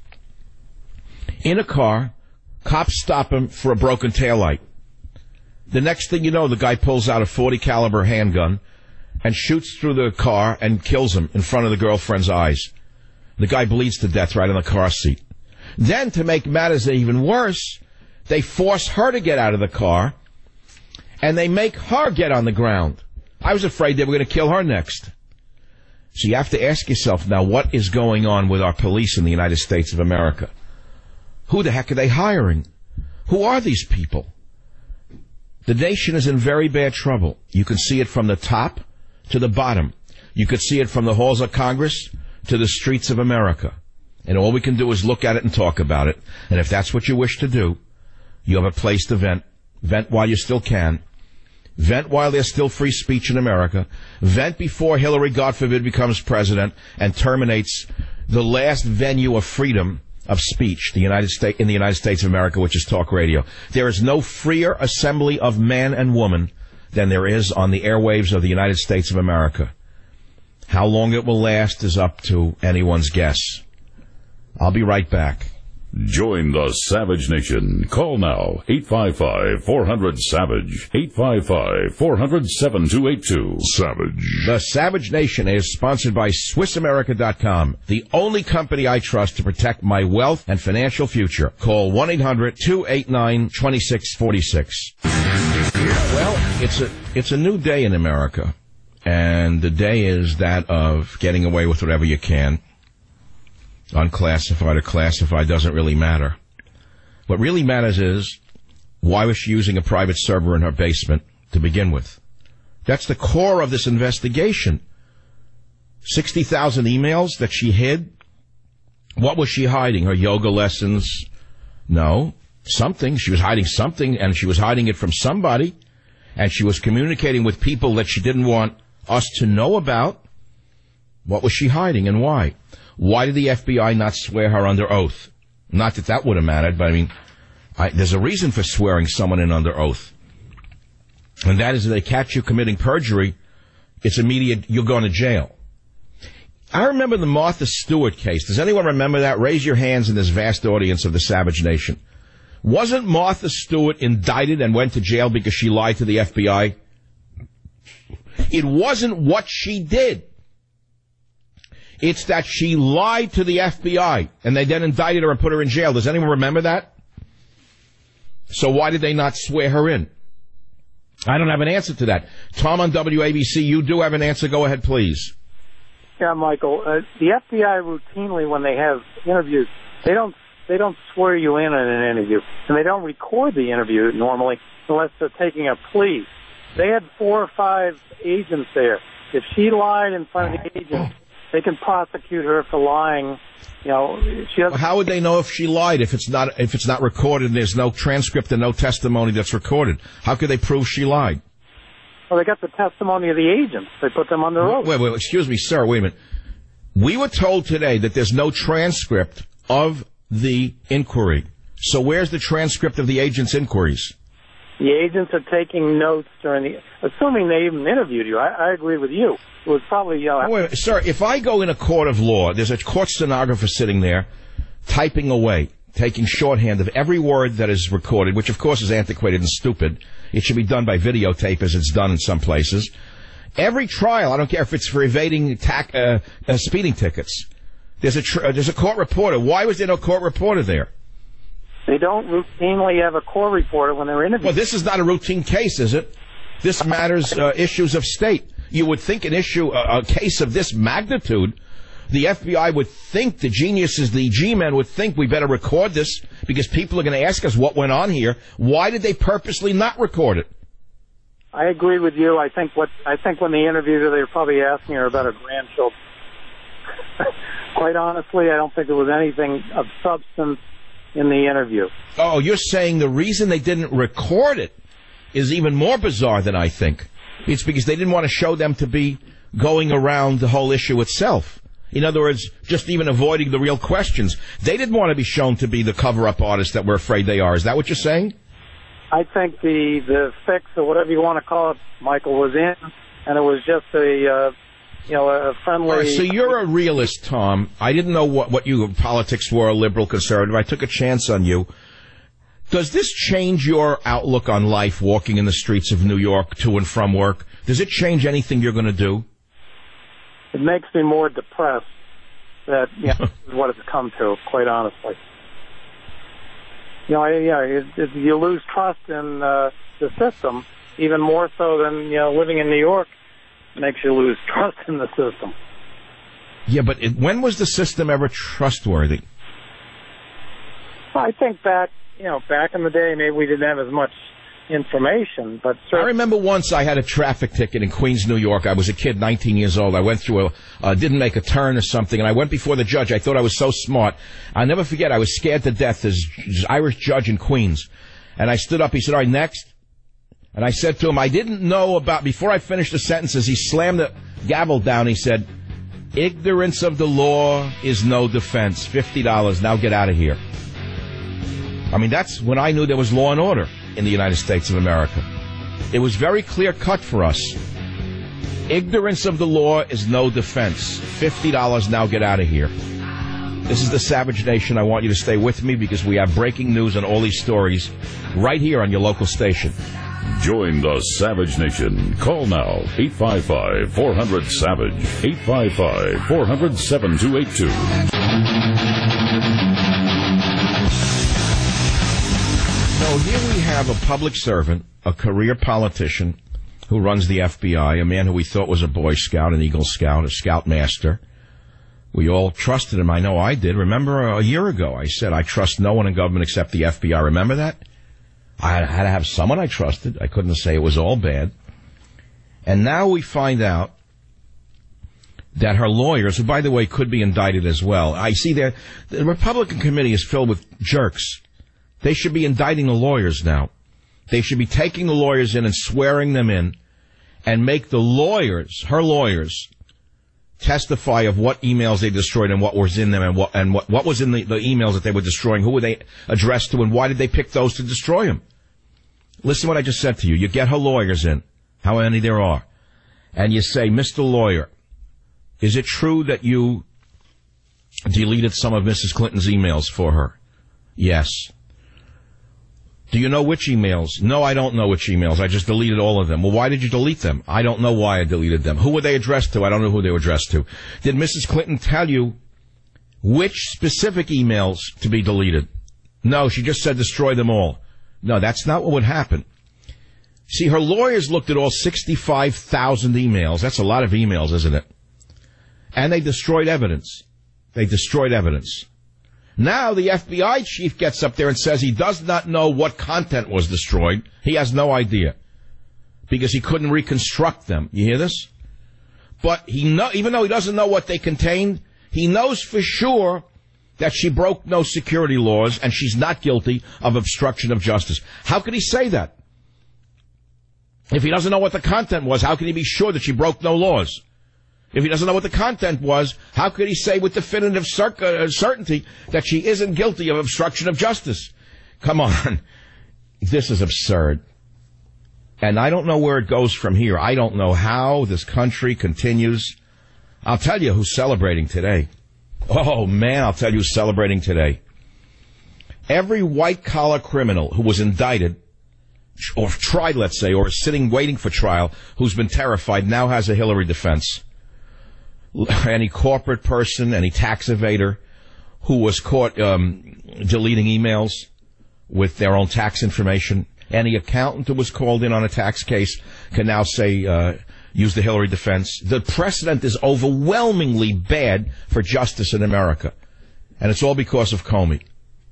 In a car, cops stop him for a broken taillight. The next thing you know, the guy pulls out a .40 caliber handgun and shoots through the car and kills him in front of the girlfriend's eyes. The guy bleeds to death right in the car seat. Then, to make matters even worse, they force her to get out of the car, and they make her get on the ground. I was afraid they were going to kill her next. So you have to ask yourself now, what is going on with our police in the United States of America? Who the heck are they hiring? Who are these people? The nation is in very bad trouble. You can see it from the top to the bottom. You could see it from the halls of Congress to the streets of America. And all we can do is look at it and talk about it. And if that's what you wish to do, you have a place to vent. Vent while you still can. Vent while there's still free speech in America. Vent before Hillary, God forbid, becomes president and terminates the last venue of freedom of speech in the United States of America, which is talk radio. There is no freer assembly of man and woman than there is on the airwaves of the United States of America. How long it will last is up to anyone's guess. I'll be right back. Join the Savage Nation. Call now, 855-400-SAVAGE, 855-400-7282. Savage. The Savage Nation is sponsored by SwissAmerica.com, the only company I trust to protect my wealth and financial future. Call 1-800-289-2646. Well, it's a new day in America, and the day is that of getting away with whatever you can. Unclassified or classified doesn't really matter. What really matters is, why was she using a private server in her basement to begin with? That's the core of this investigation. 60,000 emails that she hid? What was she hiding? Her yoga lessons? No. Something. She was hiding something, and she was hiding it from somebody. And she was communicating with people that she didn't want us to know about. What was she hiding and why? Why did the FBI not swear her under oath? Not that that would have mattered, but I mean, there's a reason for swearing someone in under oath. And that is if they catch you committing perjury, it's immediate, you're going to jail. I remember the Martha Stewart case. Does anyone remember that? Raise your hands in this vast audience of the Savage Nation. Wasn't Martha Stewart indicted and went to jail because she lied to the FBI? It wasn't what she did. It's that she lied to the FBI, and they then indicted her and put her in jail. Does anyone remember that? So why did they not swear her in? I don't have an answer to that. Tom on WABC, you do have an answer. Go ahead, please. Yeah, Michael. The FBI routinely, when they have interviews, they don't swear you in an interview, and they don't record the interview normally unless they're taking a plea. They had 4 or 5 agents there. If she lied in front of the agents, They can prosecute her for lying. You know, she has. How would they know if she lied if it's not recorded and there's no transcript and no testimony that's recorded? How could they prove she lied? Well, they got the testimony of the agents. They put them under oath. Wait, excuse me, sir, wait a minute. We were told today that there's no transcript of the inquiry. So where's the transcript of the agents' inquiries? The agents are taking notes assuming they even interviewed you. I agree with you. It was probably, wait, sir, if I go in a court of law, there's a court stenographer sitting there typing away, taking shorthand of every word that is recorded, which of course is antiquated and stupid. It should be done by videotape as it's done in some places. Every trial, I don't care if it's for evading speeding tickets, there's a court reporter. Why was there no court reporter there? They don't routinely have a court reporter when they're interviewing. Well, this is not a routine case, is it? This matters issues of state. You would think a case of this magnitude, the FBI would think, the geniuses, the G-men would think we better record this because people are going to ask us what went on here. Why did they purposely not record it? I agree with you. I think when they interviewed her, they were probably asking her about her grandchildren. Quite honestly, I don't think there was anything of substance in the interview. Oh, you're saying the reason they didn't record it is even more bizarre than I think. It's because they didn't want to show them to be going around the whole issue itself. In other words, just even avoiding the real questions. They didn't want to be shown to be the cover-up artists that we're afraid they are. Is that what you're saying? I think the fix, or whatever you want to call it, Michael, was in, and it was just a friendly... All right, so you're a realist, Tom. I didn't know what your politics were, liberal, conservative. I took a chance on you. Does this change your outlook on life, walking in the streets of New York to and from work? Does it change anything you're going to do? It makes me more depressed that this is what it's come to, quite honestly. You lose trust in the system, even more so than, living in New York makes you lose trust in the system. Yeah, but when was the system ever trustworthy? I think back in the day, maybe we didn't have as much information, but I remember once I had a traffic ticket in Queens, New York. I was a kid, 19 years old. I went through didn't make a turn or something, and I went before the judge. I thought I was so smart. I'll never forget, I was scared to death. This Irish judge in Queens. And I stood up. He said, all right, next. And I said to him, I didn't know before I finished the sentences, he slammed the gavel down. He said, ignorance of the law is no defense. $50. Now get out of here. I mean, that's when I knew there was law and order in the United States of America. It was very clear cut for us. Ignorance of the law is no defense. $50, now get out of here. This is the Savage Nation. I want you to stay with me because we have breaking news on all these stories right here on your local station. Join the Savage Nation. Call now, 855-400-SAVAGE, 855-400-7282. So here we have a public servant, a career politician who runs the FBI, a man who we thought was a Boy Scout, an Eagle Scout, a Scoutmaster. We all trusted him. I know I did. Remember a year ago I said I trust no one in government except the FBI. Remember that? I had to have someone I trusted. I couldn't say it was all bad. And now we find out that her lawyers, who, by the way, could be indicted as well. I see the Republican committee is filled with jerks. They should be indicting the lawyers now. They should be taking the lawyers in and swearing them in and make the lawyers, her lawyers, testify of what emails they destroyed and what was in them and what was in the emails that they were destroying, who were they addressed to, and why did they pick those to destroy them. Listen to what I just said to you. You get her lawyers in, how many there are, and you say, Mr. Lawyer, is it true that you deleted some of Mrs. Clinton's emails for her? Yes. Do you know which emails? No, I don't know which emails. I just deleted all of them. Well, why did you delete them? I don't know why I deleted them. Who were they addressed to? I don't know who they were addressed to. Did Mrs. Clinton tell you which specific emails to be deleted? No, she just said destroy them all. No, that's not what would happen. See, her lawyers looked at all 65,000 emails. That's a lot of emails, isn't it? And they destroyed evidence. They destroyed evidence. Now the FBI chief gets up there and says he does not know what content was destroyed. He has no idea because he couldn't reconstruct them. You hear this? But even though he doesn't know what they contained, he knows for sure that she broke no security laws and she's not guilty of obstruction of justice. How could he say that? If he doesn't know what the content was, how can he be sure that she broke no laws? If he doesn't know what the content was, how could he say with definitive certainty that she isn't guilty of obstruction of justice? Come on. This is absurd. And I don't know where it goes from here. I don't know how this country continues. I'll tell you who's celebrating today. Oh, man, I'll tell you who's celebrating today. Every white-collar criminal who was indicted, or tried, let's say, or is sitting waiting for trial, who's been terrified, now has a Hillary defense. Any corporate person, any tax evader who was caught deleting emails with their own tax information, any accountant who was called in on a tax case can now say, use the Hillary defense. The precedent is overwhelmingly bad for justice in America. And it's all because of Comey.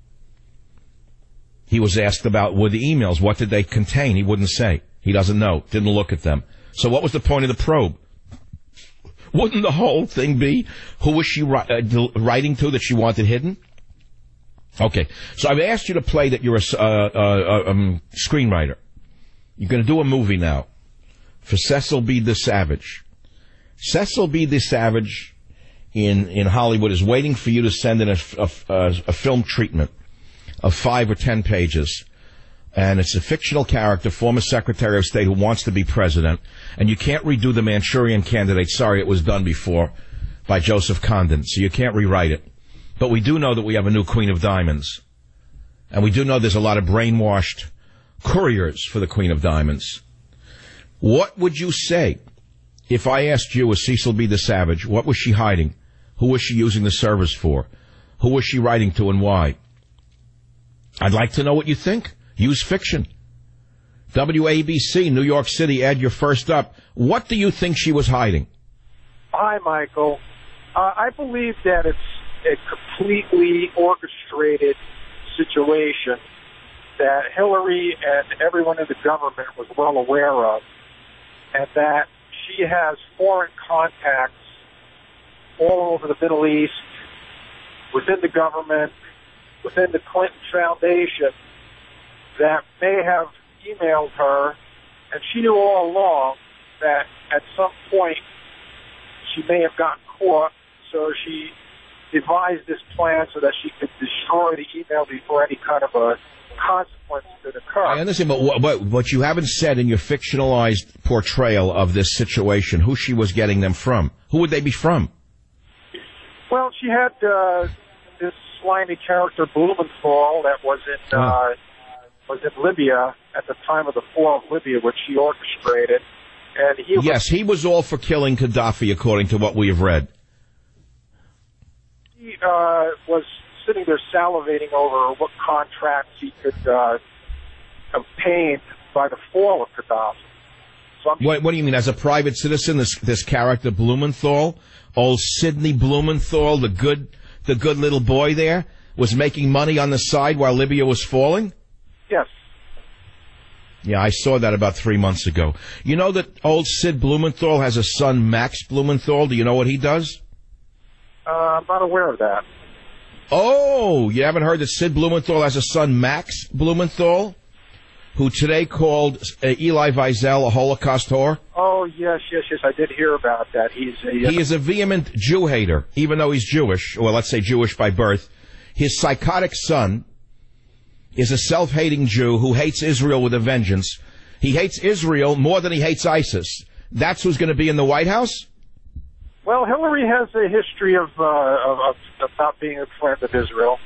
He was asked about, were the emails, what did they contain? He wouldn't say. He doesn't know. Didn't look at them. So what was the point of the probe? Wouldn't the whole thing be, who was she writing to that she wanted hidden? Okay, so I've asked you to play that you're a screenwriter. You're going to do a movie now for Cecil B. DeSavage. Cecil B. DeSavage in Hollywood is waiting for you to send in a film treatment of 5 or 10 pages. And it's a fictional character, former Secretary of State who wants to be president. And you can't redo the Manchurian Candidate. Sorry, it was done before by Joseph Condon, so you can't rewrite it. But we do know that we have a new Queen of Diamonds. And we do know there's a lot of brainwashed couriers for the Queen of Diamonds. What would you say if I asked you, as Cecil B. DeSavage, what was she hiding? Who was she using the servers for? Who was she writing to and why? I'd like to know what you think. Use fiction. WABC, New York City, Ed, you're first up. What do you think she was hiding? Hi, Michael. I believe that it's a completely orchestrated situation that Hillary and everyone in the government was well aware of, and that she has foreign contacts all over the Middle East, within the government, within the Clinton Foundation, that may have emailed her, and she knew all along that at some point she may have gotten caught, so she devised this plan so that she could destroy the email before any kind of a consequence could occur. I understand, but what you haven't said in your fictionalized portrayal of this situation, who she was getting them from. Who would they be from? Well, she had this slimy character, Blumenthal, that was in Libya at the time of the fall of Libya, which she orchestrated. And he was all for killing Gaddafi, according to what we have read. He was sitting there salivating over what contracts he could obtain by the fall of Gaddafi. So what do you mean, as a private citizen, this character Blumenthal, old Sidney Blumenthal, the good little boy there, was making money on the side while Libya was falling? Yes. Yeah, I saw that about 3 months ago. You know that old Sid Blumenthal has a son, Max Blumenthal? Do you know what he does? I'm not aware of that. Oh, you haven't heard that Sid Blumenthal has a son, Max Blumenthal, who today called Elie Wiesel a Holocaust whore? Oh, yes, I did hear about that. He is a vehement Jew hater, even though he's Jewish, or let's say Jewish by birth. His psychotic son is a self-hating Jew who hates Israel with a vengeance. He hates Israel more than he hates ISIS. That's who's going to be in the White House? Well, Hillary has a history of not being a friend of Israel.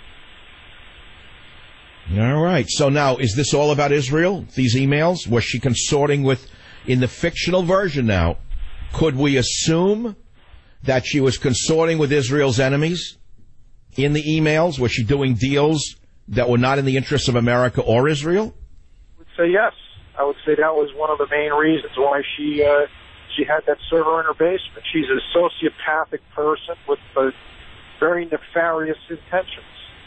All right. So now, is this all about Israel, these emails? Was she consorting with, in the fictional version now, could we assume that she was consorting with Israel's enemies in the emails? Was she doing deals that were not in the interests of America or Israel? I would say yes. I would say that was one of the main reasons why she had that server in her basement. She's a sociopathic person with very nefarious intentions.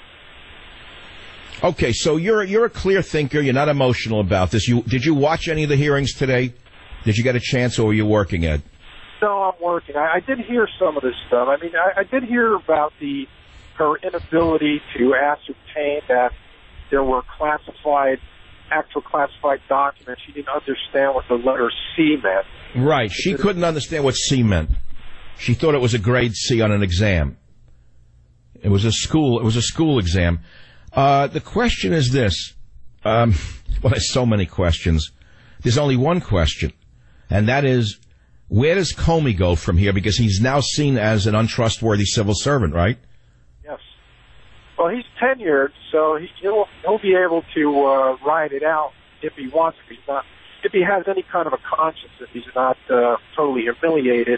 Okay, so you're a clear thinker. You're not emotional about this. Did you watch any of the hearings today? Did you get a chance, or were you working, Ed? No, I'm working. I did hear some of this stuff. I mean, I did hear about her inability to ascertain that there were actual classified documents. She didn't understand what the letter C meant. Right. She couldn't understand what C meant. She thought it was a grade C on an exam. It was a school exam. The question is this. Well, there's so many questions. There's only one question, and that is, where does Comey go from here? Because he's now seen as an untrustworthy civil servant, right? Yes. Well, he's tenured, so he'll be able to ride it out if he wants to. If he has any kind of a conscience, if he's not totally humiliated.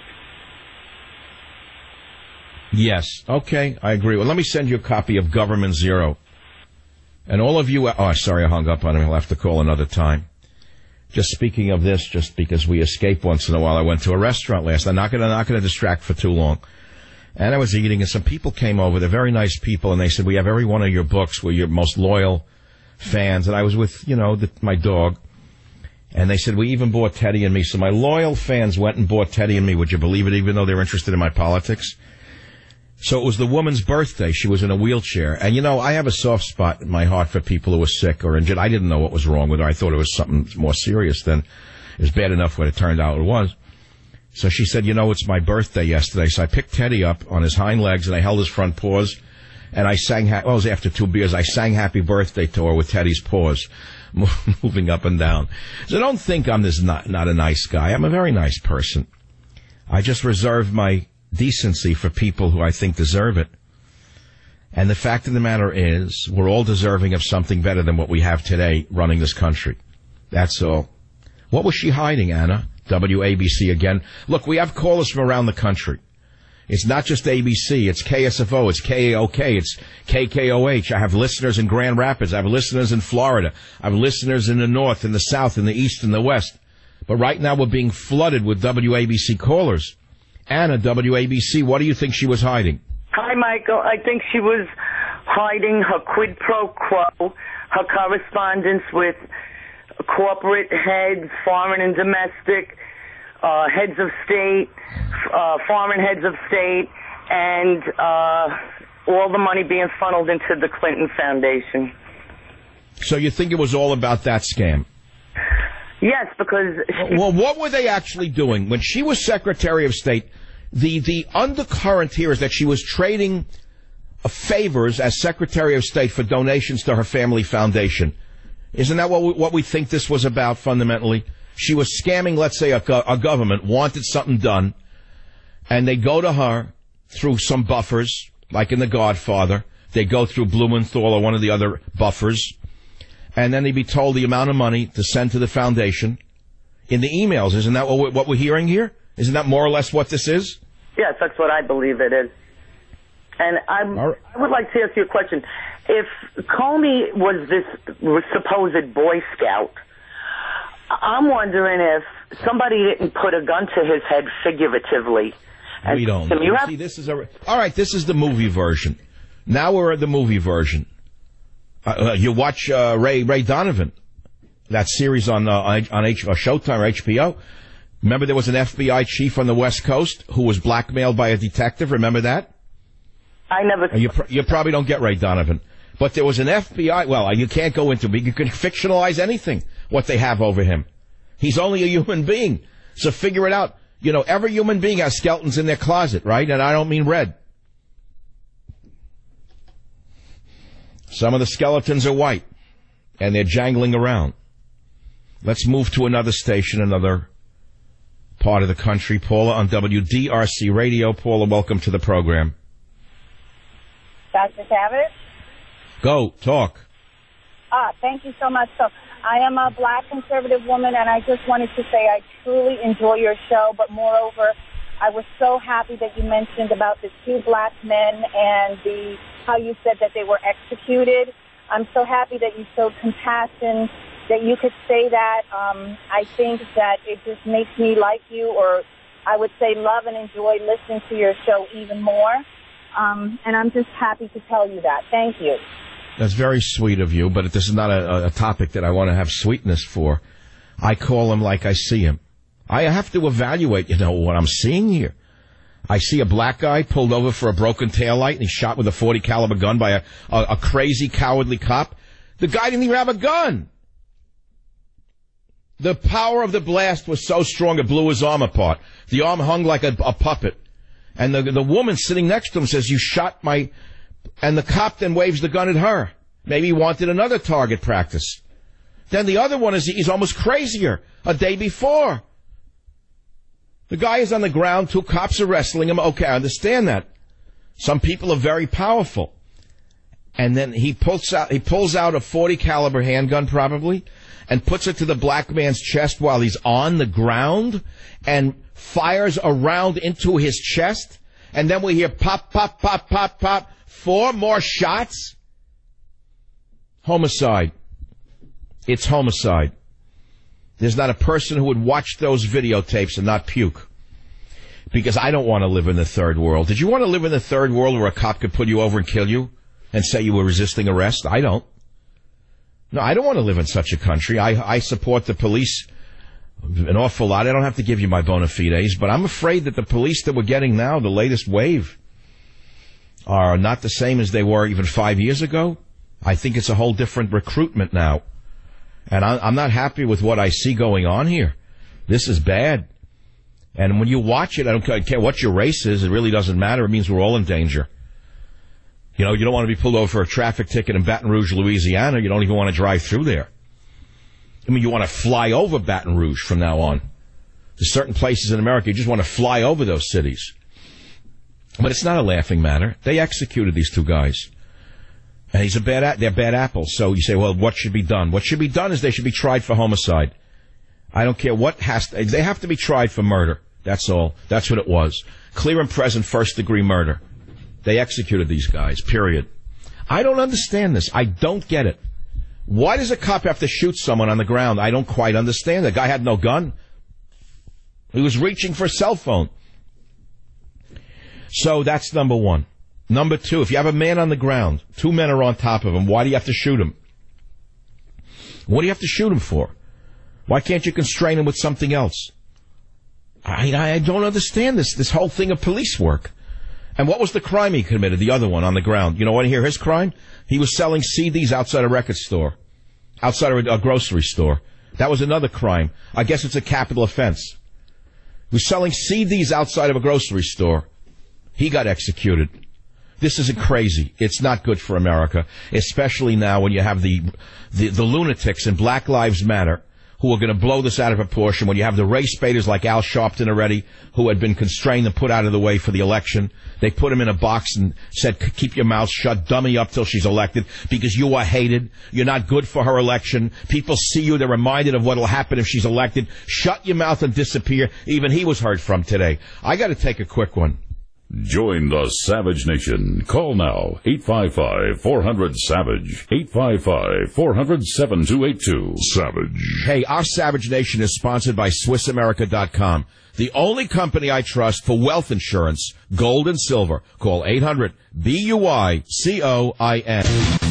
Yes. Okay, I agree. Well, let me send you a copy of Government Zero. And all of you... Oh, sorry, I hung up on him. I'll have to call another time. Just speaking of this, just because we escape once in a while, I went to a restaurant last night. Not going to distract for too long. And I was eating, and some people came over. They're very nice people, and they said, we have every one of your books. We're your most loyal fans. And I was with, my dog. And they said, we even bought Teddy and me. So my loyal fans went and bought Teddy and me. Would you believe it, even though they're interested in my politics? So it was the woman's birthday. She was in a wheelchair. And, I have a soft spot in my heart for people who are sick or injured. I didn't know what was wrong with her. I thought it was something more serious than it was bad enough when it turned out it was. So she said, it's my birthday yesterday. So I picked Teddy up on his hind legs and I held his front paws. And I sang, it was after 2 beers, I sang Happy Birthday to her with Teddy's paws moving up and down. So don't think I'm not a nice guy. I'm a very nice person. I just reserve my decency for people who I think deserve it. And the fact of the matter is, we're all deserving of something better than what we have today running this country. That's all. What was she hiding, Anna? WABC again. Look, we have callers from around the country. It's not just ABC, it's KSFO, it's KAOK, it's KKOH. I have listeners in Grand Rapids, I have listeners in Florida, I have listeners in the north, in the south, in the east, in the west. But right now we're being flooded with WABC callers. Anna, WABC, what do you think she was hiding? Hi, Michael. I think she was hiding her quid pro quo, her correspondence with corporate heads, foreign and domestic, heads of state, foreign heads of state, and all the money being funneled into the Clinton Foundation. So you think it was all about that scam? Yes, because... Well, what were they actually doing? When she was Secretary of State, the undercurrent here is that she was trading favors as Secretary of State for donations to her family foundation. Isn't that what we think this was about fundamentally? She was scamming, let's say, a government, wanted something done, and they go to her through some buffers, like in The Godfather. They go through Blumenthal or one of the other buffers, and then they'd be told the amount of money to send to the foundation in the emails. Isn't that what we're hearing here? Isn't that more or less what this is? Yes, that's what I believe it is. And I would like to ask you a question. If Comey was this supposed Boy Scout, I'm wondering if somebody didn't put a gun to his head figuratively. We don't. See, this is all right, this is the movie version. Now we're at the movie version. You watch Ray Donovan, that series on Showtime or HBO. Remember there was an FBI chief on the West Coast who was blackmailed by a detective? Remember that? I never... You probably don't get Ray Donovan. But there was an FBI... Well, you can't go into it. You can fictionalize anything, what they have over him. He's only a human being. So figure it out. Every human being has skeletons in their closet, right? And I don't mean red. Some of the skeletons are white, and they're jangling around. Let's move to another station, another part of the country. Paula on WDRC Radio. Paula, welcome to the program. Dr. Savage? Go, talk. Thank you so much. So I am a black conservative woman, and I just wanted to say I truly enjoy your show, but moreover, I was so happy that you mentioned about the 2 black men and how you said that they were executed. I'm so happy that you showed compassion, that you could say that. I think that it just makes me like you, or I would say love and enjoy listening to your show even more. And I'm just happy to tell you that. Thank you. That's very sweet of you, but this is not a topic that I want to have sweetness for. I call him like I see him. I have to evaluate, what I'm seeing here. I see a black guy pulled over for a broken taillight, and he's shot with a .40 caliber gun by a crazy, cowardly cop. The guy didn't even have a gun. The power of the blast was so strong it blew his arm apart. The arm hung like a puppet. And the woman sitting next to him says, "You shot my..." And the cop then waves the gun at her. Maybe he wanted another target practice. Then the other one he's almost crazier. A day before, the guy is on the ground, 2 cops are wrestling him. Okay, I understand that. Some people are very powerful. And then he pulls out a .40 caliber handgun probably, and puts it to the black man's chest while he's on the ground, and fires a round into his chest. And then we hear pop, pop, pop, pop, pop, 4 more shots. Homicide. It's homicide. There's not a person who would watch those videotapes and not puke. Because I don't want to live in the third world. Did you want to live in the third world where a cop could pull you over and kill you and say you were resisting arrest? I don't. No, I don't want to live in such a country. I support the police an awful lot. I don't have to give you my bona fides, but I'm afraid that the police that we're getting now, the latest wave, are not the same as they were even 5 years ago. I think it's a whole different recruitment now. And I'm not happy with what I see going on here. This is bad. And when you watch it, I don't care what your race is. It really doesn't matter. It means we're all in danger. You don't want to be pulled over for a traffic ticket in Baton Rouge, Louisiana. You don't even want to drive through there. I mean, you want to fly over Baton Rouge from now on. There's certain places in America you just want to fly over those cities. But it's not a laughing matter. They executed these 2 guys. And they're bad apples. So you say, well, what should be done? What should be done is they should be tried for homicide. I don't care what they have to be tried for murder. That's all. That's what it was. Clear and present first-degree murder. They executed these guys, period. I don't understand this. I don't get it. Why does a cop have to shoot someone on the ground? I don't quite understand. The guy had no gun. He was reaching for a cell phone. So that's number 1. Number 2, if you have a man on the ground, 2 men are on top of him, why do you have to shoot him? What do you have to shoot him for? Why can't you constrain him with something else? I don't understand this whole thing of police work. And what was the crime he committed, the other one on the ground? You know what? Hear his crime? He was selling CDs outside a record store, outside of a grocery store. That was another crime. I guess it's a capital offense. He was selling CDs outside of a grocery store. He got executed. This isn't crazy. It's not good for America, especially now when you have the lunatics in Black Lives Matter who are going to blow this out of proportion, when you have the race baiters like Al Sharpton already, who had been constrained and put out of the way for the election. They put him in a box and said, keep your mouth shut, dummy up till she's elected, because you are hated. You're not good for her election. People see you, they're reminded of what will happen if she's elected. Shut your mouth and disappear. Even he was heard from today. I got to take a quick one. Join the Savage Nation. Call now, 855-400-SAVAGE, 855-400-7282. Savage. Hey, our Savage Nation is sponsored by SwissAmerica.com, the only company I trust for wealth insurance, gold and silver. Call 800-BUICOIN.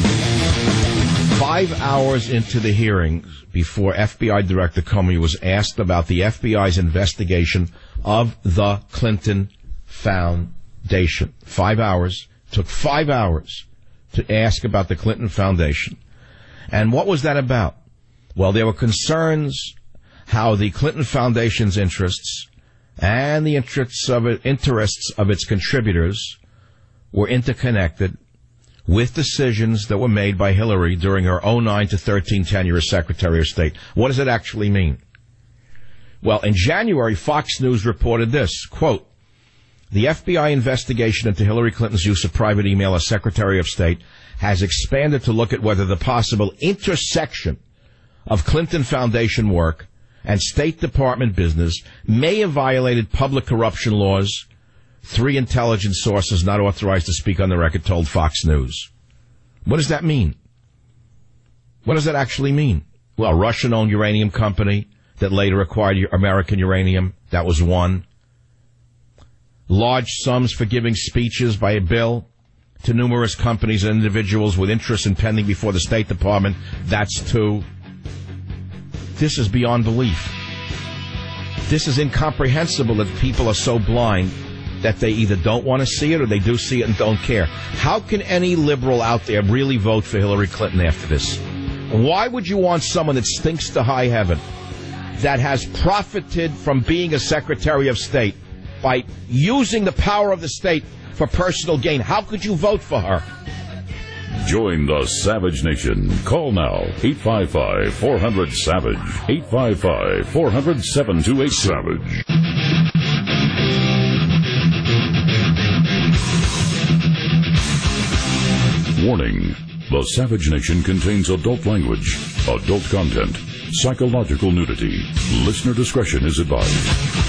5 hours into the hearings before FBI Director Comey was asked about the FBI's investigation of the Clinton Foundation. 5 hours. Took 5 hours to ask about the Clinton Foundation. And what was that about? Well, there were concerns how the Clinton Foundation's interests and the interests of its contributors were interconnected with decisions that were made by Hillary during her 2009 to 2013 tenure as Secretary of State. What does it actually mean? Well, in January, Fox News reported this, quote, the FBI investigation into Hillary Clinton's use of private email as Secretary of State has expanded to look at whether the possible intersection of Clinton Foundation work and State Department business may have violated public corruption laws. 3 intelligence sources not authorized to speak on the record told Fox News. What does that mean? What does that actually mean? Well, a Russian-owned uranium company that later acquired American uranium, that was one. Large sums for giving speeches by a bill to numerous companies and individuals with interests in pending before the State Department, that's 2. This is beyond belief. This is incomprehensible that people are so blind that they either don't want to see it or they do see it and don't care. How can any liberal out there really vote for Hillary Clinton after this? Why would you want someone that stinks to high heaven, that has profited from being a Secretary of State by using the power of the state for personal gain? How could you vote for her? Join the Savage Nation. Call now, 855-400-SAVAGE, 855-400-7286. Warning, the Savage Nation contains adult language, adult content, psychological nudity. Listener discretion is advised.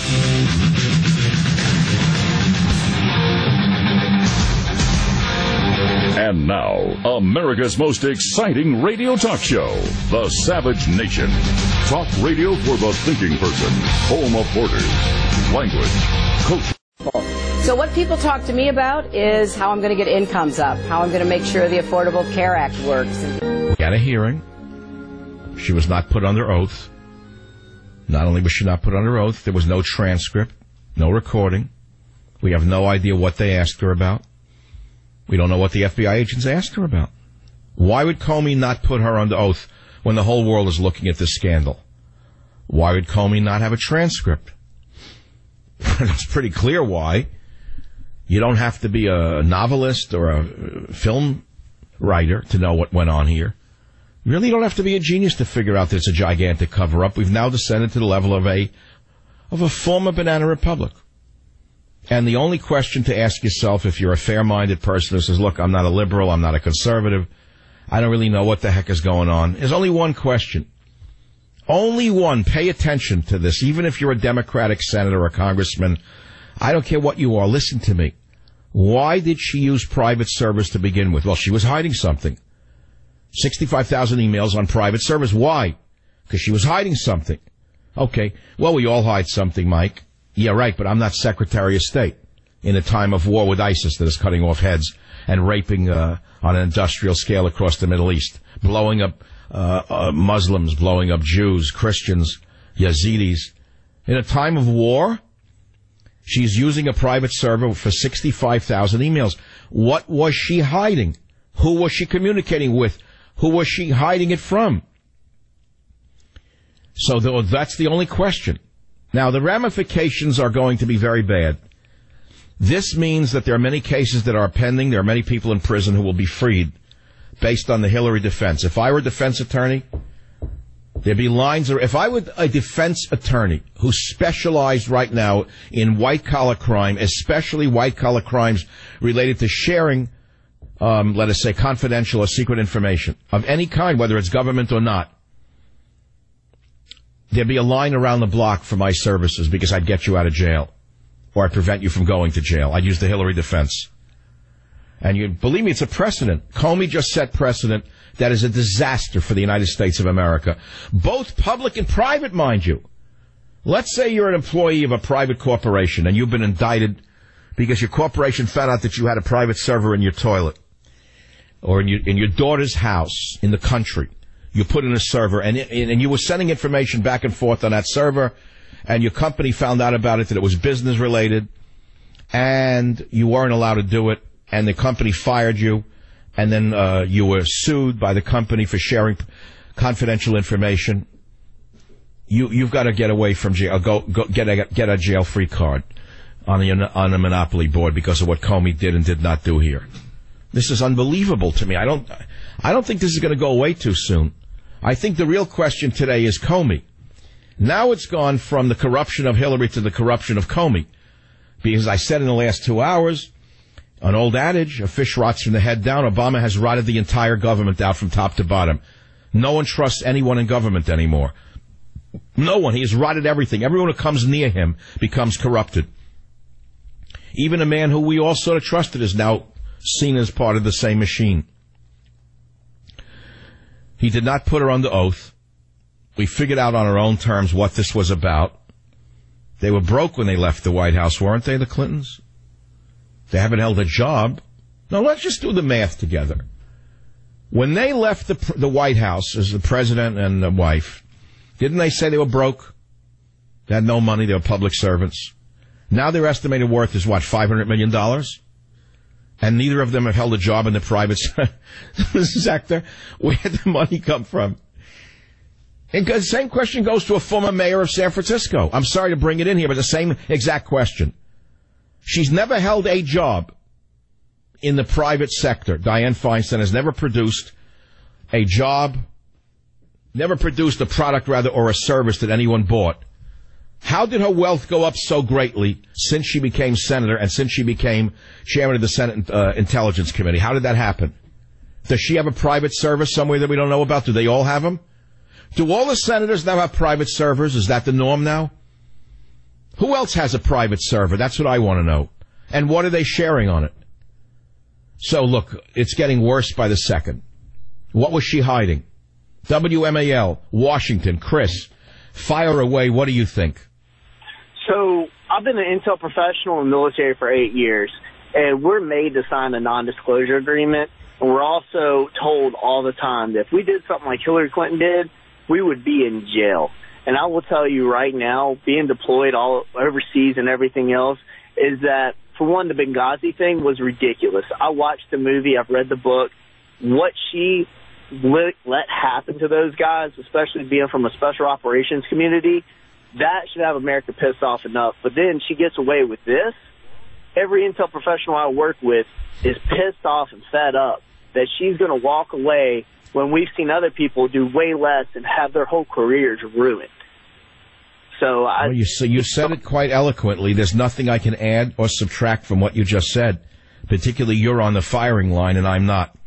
And now, America's most exciting radio talk show, The Savage Nation. Talk radio for the thinking person. Home of borders, language, culture. So what people talk to me about is how I'm going to get incomes up, how I'm going to make sure the Affordable Care Act works. We had a hearing. She was not put under oath. Not only was she not put under oath, there was no transcript, no recording. We have no idea what they asked her about. We don't know what the FBI agents asked her about. Why would Comey not put her under oath when the whole world is looking at this scandal? Why would Comey not have a transcript? It's pretty clear why. You don't have to be a novelist or a film writer to know what went on here. You really don't have to be a genius to figure out that it's a gigantic cover-up. We've now descended to the level of a former banana republic. And the only question to ask yourself if you're a fair-minded person who says, look, I'm not a liberal, I'm not a conservative, I don't really know what the heck is going on, there's only one question. Only one. Pay attention to this. Even if you're a Democratic senator or a congressman, I don't care what you are, listen to me. Why did she use private servers to begin with? Well, she was hiding something. 65,000 emails on private servers. Why? Because she was hiding something. Okay, well, we all hide something, Mike. Yeah, right, but I'm not Secretary of State in a time of war with ISIS that is cutting off heads and raping on an industrial scale across the Middle East, blowing up Muslims, blowing up Jews, Christians, Yazidis. In a time of war, she's using a private server for 65,000 emails. What was she hiding? Who was she communicating with? Who was she hiding it from? So that's the only question. Now, the ramifications are going to be very bad. This means that there are many cases that are pending. There are many people in prison who will be freed based on the Hillary defense. If I were a defense attorney, there'd be lines. If I were a defense attorney who specialized right now in white-collar crime, especially white-collar crimes related to sharing, let us say, confidential or secret information of any kind, whether it's government or not, there'd be a line around the block for my services because I'd get you out of jail or I'd prevent you from going to jail. I'd use the Hillary defense. And you believe me, it's a precedent. Comey just set precedent that is a disaster for the United States of America. Both public and private, mind you. Let's say you're an employee of a private corporation and you've been indicted because your corporation found out that you had a private server in your toilet or in your daughter's house in the country. You put in a server, and you were sending information back and forth on that server, and your company found out about it, that it was business-related, and you weren't allowed to do it, and the company fired you, and then you were sued by the company for sharing confidential information. You've got to get away from jail. Go get a jail-free card on the Monopoly board because of what Comey did and did not do here. This is unbelievable to me. I don't think this is going to go away too soon. I think the real question today is Comey. Now it's gone from the corruption of Hillary to the corruption of Comey. Because I said in the last 2 hours, an old adage, a fish rots from the head down. Obama has rotted the entire government out from top to bottom. No one trusts anyone in government anymore. No one. He has rotted everything. Everyone who comes near him becomes corrupted. Even a man who we all sort of trusted is now seen as part of the same machine. He did not put her under oath. We figured out on our own terms what this was about. They were broke when they left the White House, weren't they, the Clintons? They haven't held a job. Now, let's just do the math together. When they left the White House as the president and the wife, didn't they say they were broke? They had no money. They were public servants. Now their estimated worth is, what, $500 million? And neither of them have held a job in the private sector. Where did the money come from? And the same question goes to a former mayor of San Francisco. I'm sorry to bring it in here, but the same exact question. She's never held a job in the private sector. Dianne Feinstein has never produced a job, never produced a product, rather, or a service that anyone bought. How did her wealth go up so greatly since she became senator and since she became chairman of the Senate Intelligence Committee? How did that happen? Does she have a private service somewhere that we don't know about? Do they all have them? Do all the senators now have private servers? Is that the norm now? Who else has a private server? That's what I want to know. And what are they sharing on it? So, look, it's getting worse by the second. What was she hiding? WMAL, Washington, Chris, fire away. What do you think? So, I've been an intel professional in the military for 8 years, and we're made to sign a non-disclosure agreement, and we're also told all the time that if we did something like Hillary Clinton did, we would be in jail. And I will tell you right now, being deployed all overseas and everything else, is that, for one, the Benghazi thing was ridiculous. I watched the movie. I've read the book. What she let happen to those guys, especially being from a special operations community, that should have America pissed off enough. But then she gets away with this. Every intel professional I work with is pissed off and fed up that she's going to walk away when we've seen other people do way less and have their whole careers ruined. So you said it quite eloquently. There's nothing I can add or subtract from what you just said. Particularly you're on the firing line and I'm not.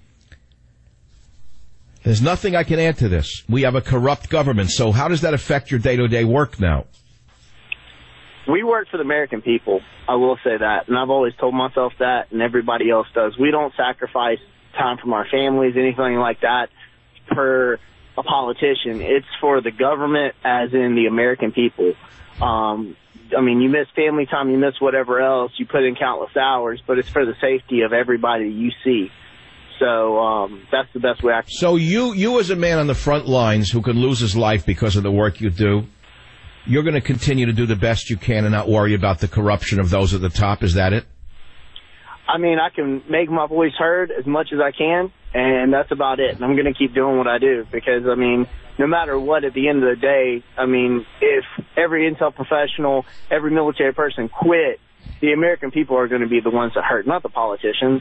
There's nothing I can add to this. We have a corrupt government. So how does that affect your day-to-day work now? We work for the American people. I will say that. And I've always told myself that, and everybody else does. We don't sacrifice time from our families, anything like that, for a politician. It's for the government, as in the American people. I mean, you miss family time, you miss whatever else, you put in countless hours, but it's for the safety of everybody you see. So that's the best way I can. So you as a man on the front lines who could lose his life because of the work you do, you're going to continue to do the best you can and not worry about the corruption of those at the top. Is that it? I mean, I can make my voice heard as much as I can, and that's about it. And I'm going to keep doing what I do because, I mean, no matter what, at the end of the day, I mean, if every intel professional, every military person quit, the American people are going to be the ones that hurt, not the politicians.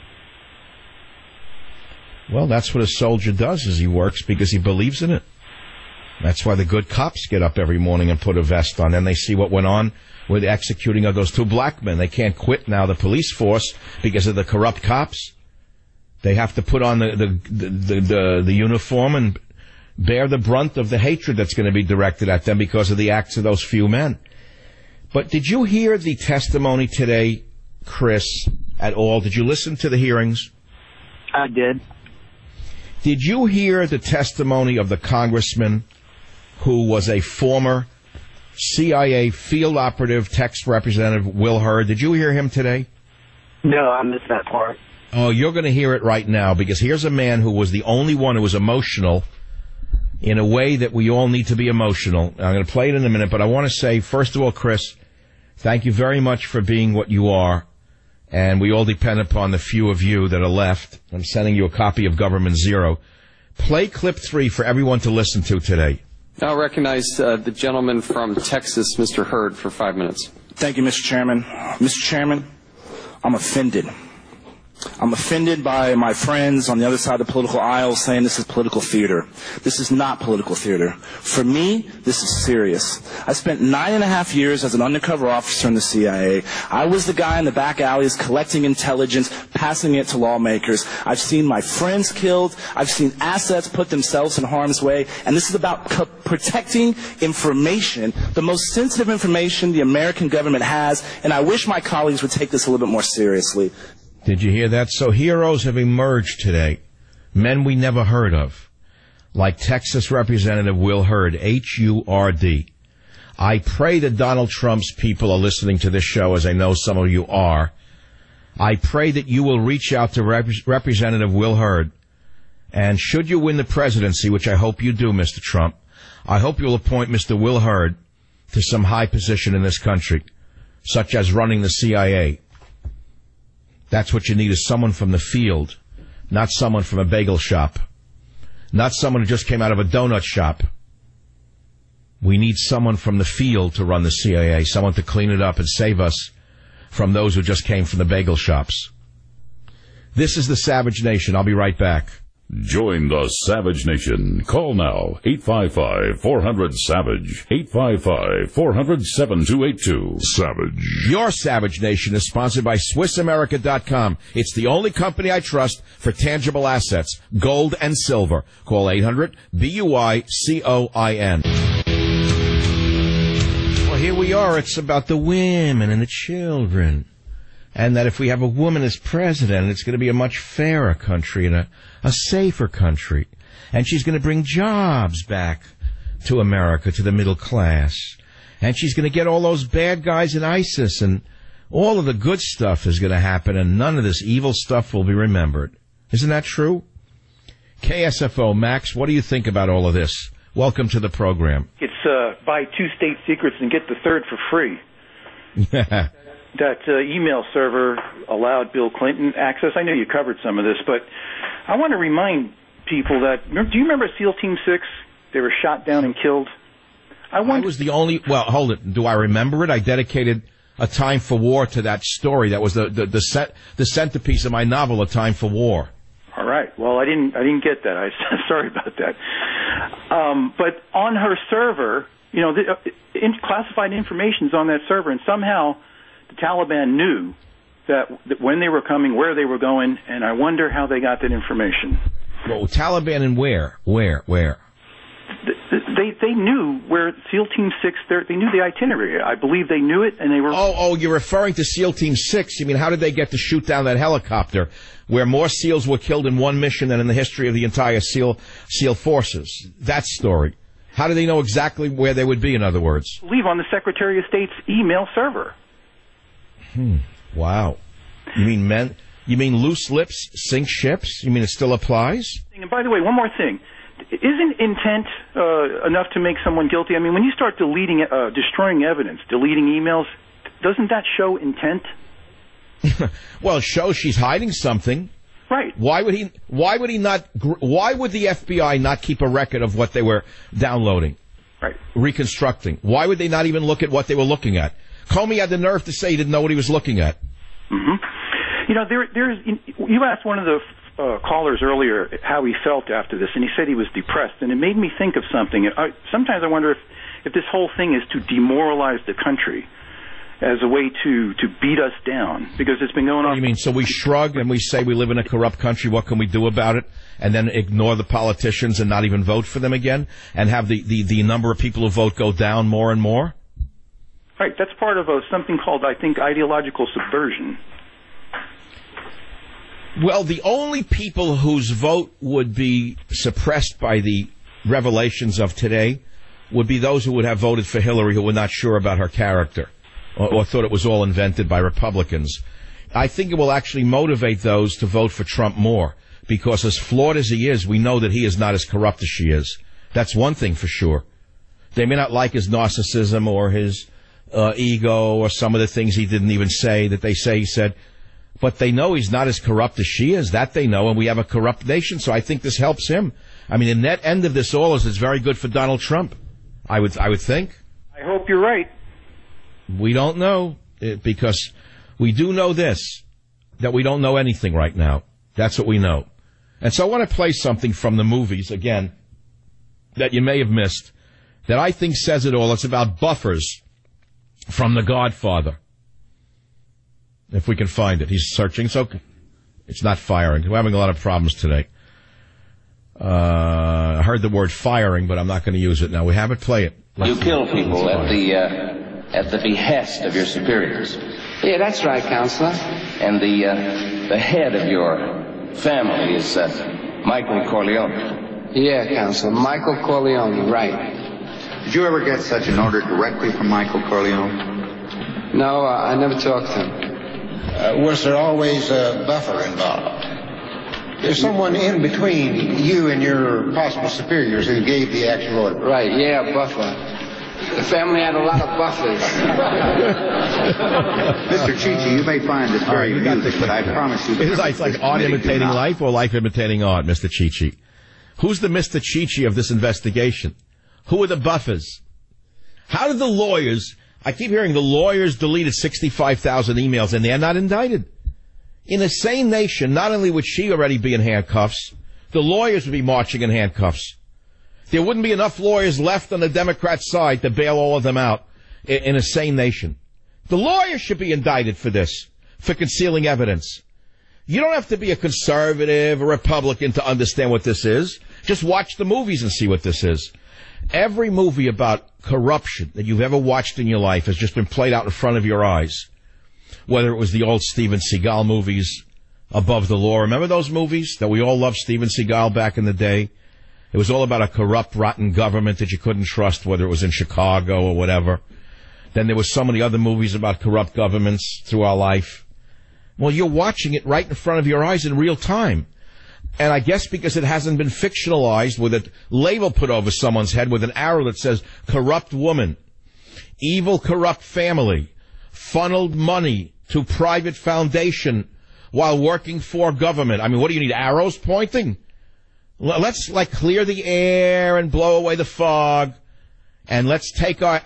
Well, that's what a soldier does, is he works because he believes in it. That's why the good cops get up every morning and put a vest on, and they see what went on with the executing of those two black men. They can't quit now the police force because of the corrupt cops. They have to put on the uniform and bear the brunt of the hatred that's going to be directed at them because of the acts of those few men. But did you hear the testimony today, Chris, at all? Did you listen to the hearings? I did. Did you hear the testimony of the congressman who was a former CIA field operative, text representative, Will Hurd? Did you hear him today? No, I missed that part. Oh, you're going to hear it right now, because here's a man who was the only one who was emotional in a way that we all need to be emotional. I'm going to play it in a minute, but I want to say, first of all, Chris, thank you very much for being what you are. And we all depend upon the few of you that are left. I'm sending you a copy of Government Zero. Play clip 3 for everyone to listen to today. I'll recognize the gentleman from Texas, Mr. Hurd, for 5 minutes. Thank you, Mr. Chairman. Mr. Chairman, I'm offended. I'm offended by my friends on the other side of the political aisle saying this is political theater. This is not political theater. For me, this is serious. I spent 9.5 years as an undercover officer in the CIA. I was the guy in the back alleys collecting intelligence, passing it to lawmakers. I've seen my friends killed. I've seen assets put themselves in harm's way. And this is about protecting information, the most sensitive information the American government has. And I wish my colleagues would take this a little bit more seriously. Did you hear that? So heroes have emerged today, men we never heard of, like Texas Representative Will Hurd, H-U-R-D. I pray that Donald Trump's people are listening to this show, as I know some of you are. I pray that you will reach out to Representative Will Hurd, and should you win the presidency, which I hope you do, Mr. Trump, I hope you'll appoint Mr. Will Hurd to some high position in this country, such as running the CIA. That's what you need, is someone from the field, not someone from a bagel shop, not someone who just came out of a donut shop. We need someone from the field to run the CIA, someone to clean it up and save us from those who just came from the bagel shops. This is the Savage Nation. I'll be right back. Join the Savage Nation. Call now, 855-400-SAVAGE, 855-400-7282. Savage. Your Savage Nation is sponsored by SwissAmerica.com. It's the only company I trust for tangible assets, gold and silver. Call 800-BUI-COIN. Well, here we are. It's about the women and the children. And that if we have a woman as president, it's going to be a much fairer country and a safer country. And she's going to bring jobs back to America, to the middle class. And she's going to get all those bad guys in ISIS, and all of the good stuff is going to happen, and none of this evil stuff will be remembered. Isn't that true? KSFO, Max, what do you think about all of this? Welcome to the program. It's buy 2 state secrets and get the third for free. That email server allowed Bill Clinton access. I know you covered some of this, but I want to remind people that, do you remember SEAL Team 6? They were shot down and killed. I was the only, well, hold it. Do I remember it? I dedicated A Time for War to that story. That was the centerpiece of my novel, A Time for War. All right. Well, I didn't get that. I'm sorry about that. But on her server, you know, classified information is on that server, and somehow the Taliban knew that when they were coming, where they were going, and I wonder how they got that information. Well, Taliban and where? They knew where SEAL Team 6, they knew the itinerary. I believe they knew it, and they were... Oh, you're referring to SEAL Team 6. You mean, how did they get to shoot down that helicopter where more SEALs were killed in one mission than in the history of the entire SEAL forces? That story. How do they know exactly where they would be, in other words? I believe on the Secretary of State's email server. Wow. You mean loose lips sink ships? You mean it still applies? And by the way, one more thing. Isn't intent enough to make someone guilty? I mean, when you start destroying evidence, deleting emails, doesn't that show intent? Well, it shows she's hiding something. Right. Why would the FBI not keep a record of what they were downloading? Right. Reconstructing. Why would they not even look at what they were looking at? Comey had the nerve to say he didn't know what he was looking at. Mm-hmm. You know, you asked one of the callers earlier how he felt after this, and he said he was depressed, and it made me think of something. Sometimes I wonder if this whole thing is to demoralize the country as a way to beat us down, because it's been going on. You mean, so we shrug and we say we live in a corrupt country, what can we do about it, and then ignore the politicians and not even vote for them again, and have the number of people who vote go down more and more? Right, that's part of something called, I think, ideological subversion. Well, the only people whose vote would be suppressed by the revelations of today would be those who would have voted for Hillary, who were not sure about her character or thought it was all invented by Republicans. I think it will actually motivate those to vote for Trump more, because as flawed as he is, we know that he is not as corrupt as she is. That's one thing for sure. They may not like his narcissism or his ego or some of the things he didn't even say that they say he said, but they know he's not as corrupt as she is. That they know, and we have a corrupt nation, so I think this helps him. I mean, the net end of this all is it's very good for Donald Trump, I would think. I hope you're right. We don't know, because we do know this, that we don't know anything right now. That's what we know. And so I want to play something from the movies, again, that you may have missed, that I think says it all. It's about buffers from The Godfather. If we can find it. He's searching. So it's not firing. We're having a lot of problems today. I heard the word firing, but I'm not going to use it now. We have it. Play it. You kill people at the behest of your superiors. Yeah, that's right, Counselor. And the head of your family is Michael Corleone. Yeah, Counselor. Michael Corleone, right. Did you ever get such an order directly from Michael Corleone? No, I never talked to him. Was there always a buffer involved? There's someone in between you and your possible superiors who gave the actual order. Right, yeah, buffer. The family had a lot of buffers. Mr. Chichi, you may find this very amusing, but I promise you... It's like art imitating life or life imitating art, Mr. Chichi? Who's the Mr. Chichi of this investigation? Who are the buffers? How did the lawyers... I keep hearing the lawyers deleted 65,000 emails and they're not indicted. In the same nation, not only would she already be in handcuffs, the lawyers would be marching in handcuffs. There wouldn't be enough lawyers left on the Democrat side to bail all of them out in a sane nation. The lawyers should be indicted for this, for concealing evidence. You don't have to be a conservative or Republican to understand what this is. Just watch the movies and see what this is. Every movie about corruption that you've ever watched in your life has just been played out in front of your eyes. Whether it was the old Steven Seagal movies, Above the Law. Remember those movies that we all loved Steven Seagal back in the day? It was all about a corrupt, rotten government that you couldn't trust, whether it was in Chicago or whatever. Then there was so many other movies about corrupt governments through our life. Well, you're watching it right in front of your eyes in real time. And I guess because it hasn't been fictionalized with a label put over someone's head with an arrow that says, corrupt woman, evil corrupt family, funneled money to private foundation while working for government. I mean, what do you need, arrows pointing? Let's, clear the air and blow away the fog, and let's take a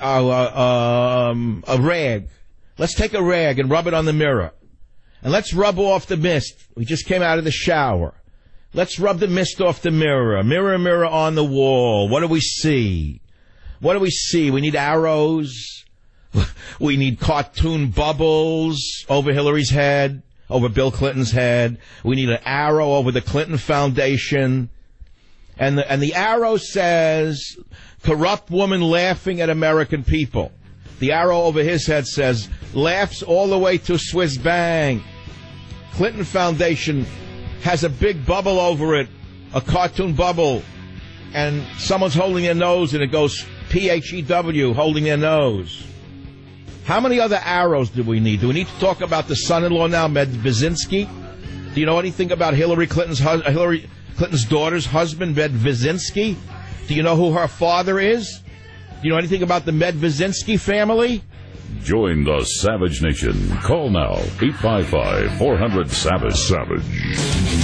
rag. Let's take a rag and rub it on the mirror. And let's rub off the mist. We just came out of the shower. Let's rub the mist off the mirror. Mirror, mirror on the wall. What do we see? What do we see? We need arrows. We need cartoon bubbles over Hillary's head, over Bill Clinton's head. We need an arrow over the Clinton Foundation. And the arrow says, corrupt woman laughing at American people. The arrow over his head says, laughs all the way to Swiss bank. Clinton Foundation has a big bubble over it, a cartoon bubble, and someone's holding their nose, and it goes P-H-E-W, holding their nose. How many other arrows do we need? Do we need to talk about the son-in-law now, Medvedzinski? Do you know anything about Hillary Clinton's daughter's husband, Medvedzinski? Do you know who her father is? Do you know anything about the Medvedzinski family? Join the Savage Nation. Call now, 855-400-SAVAGE. Savage.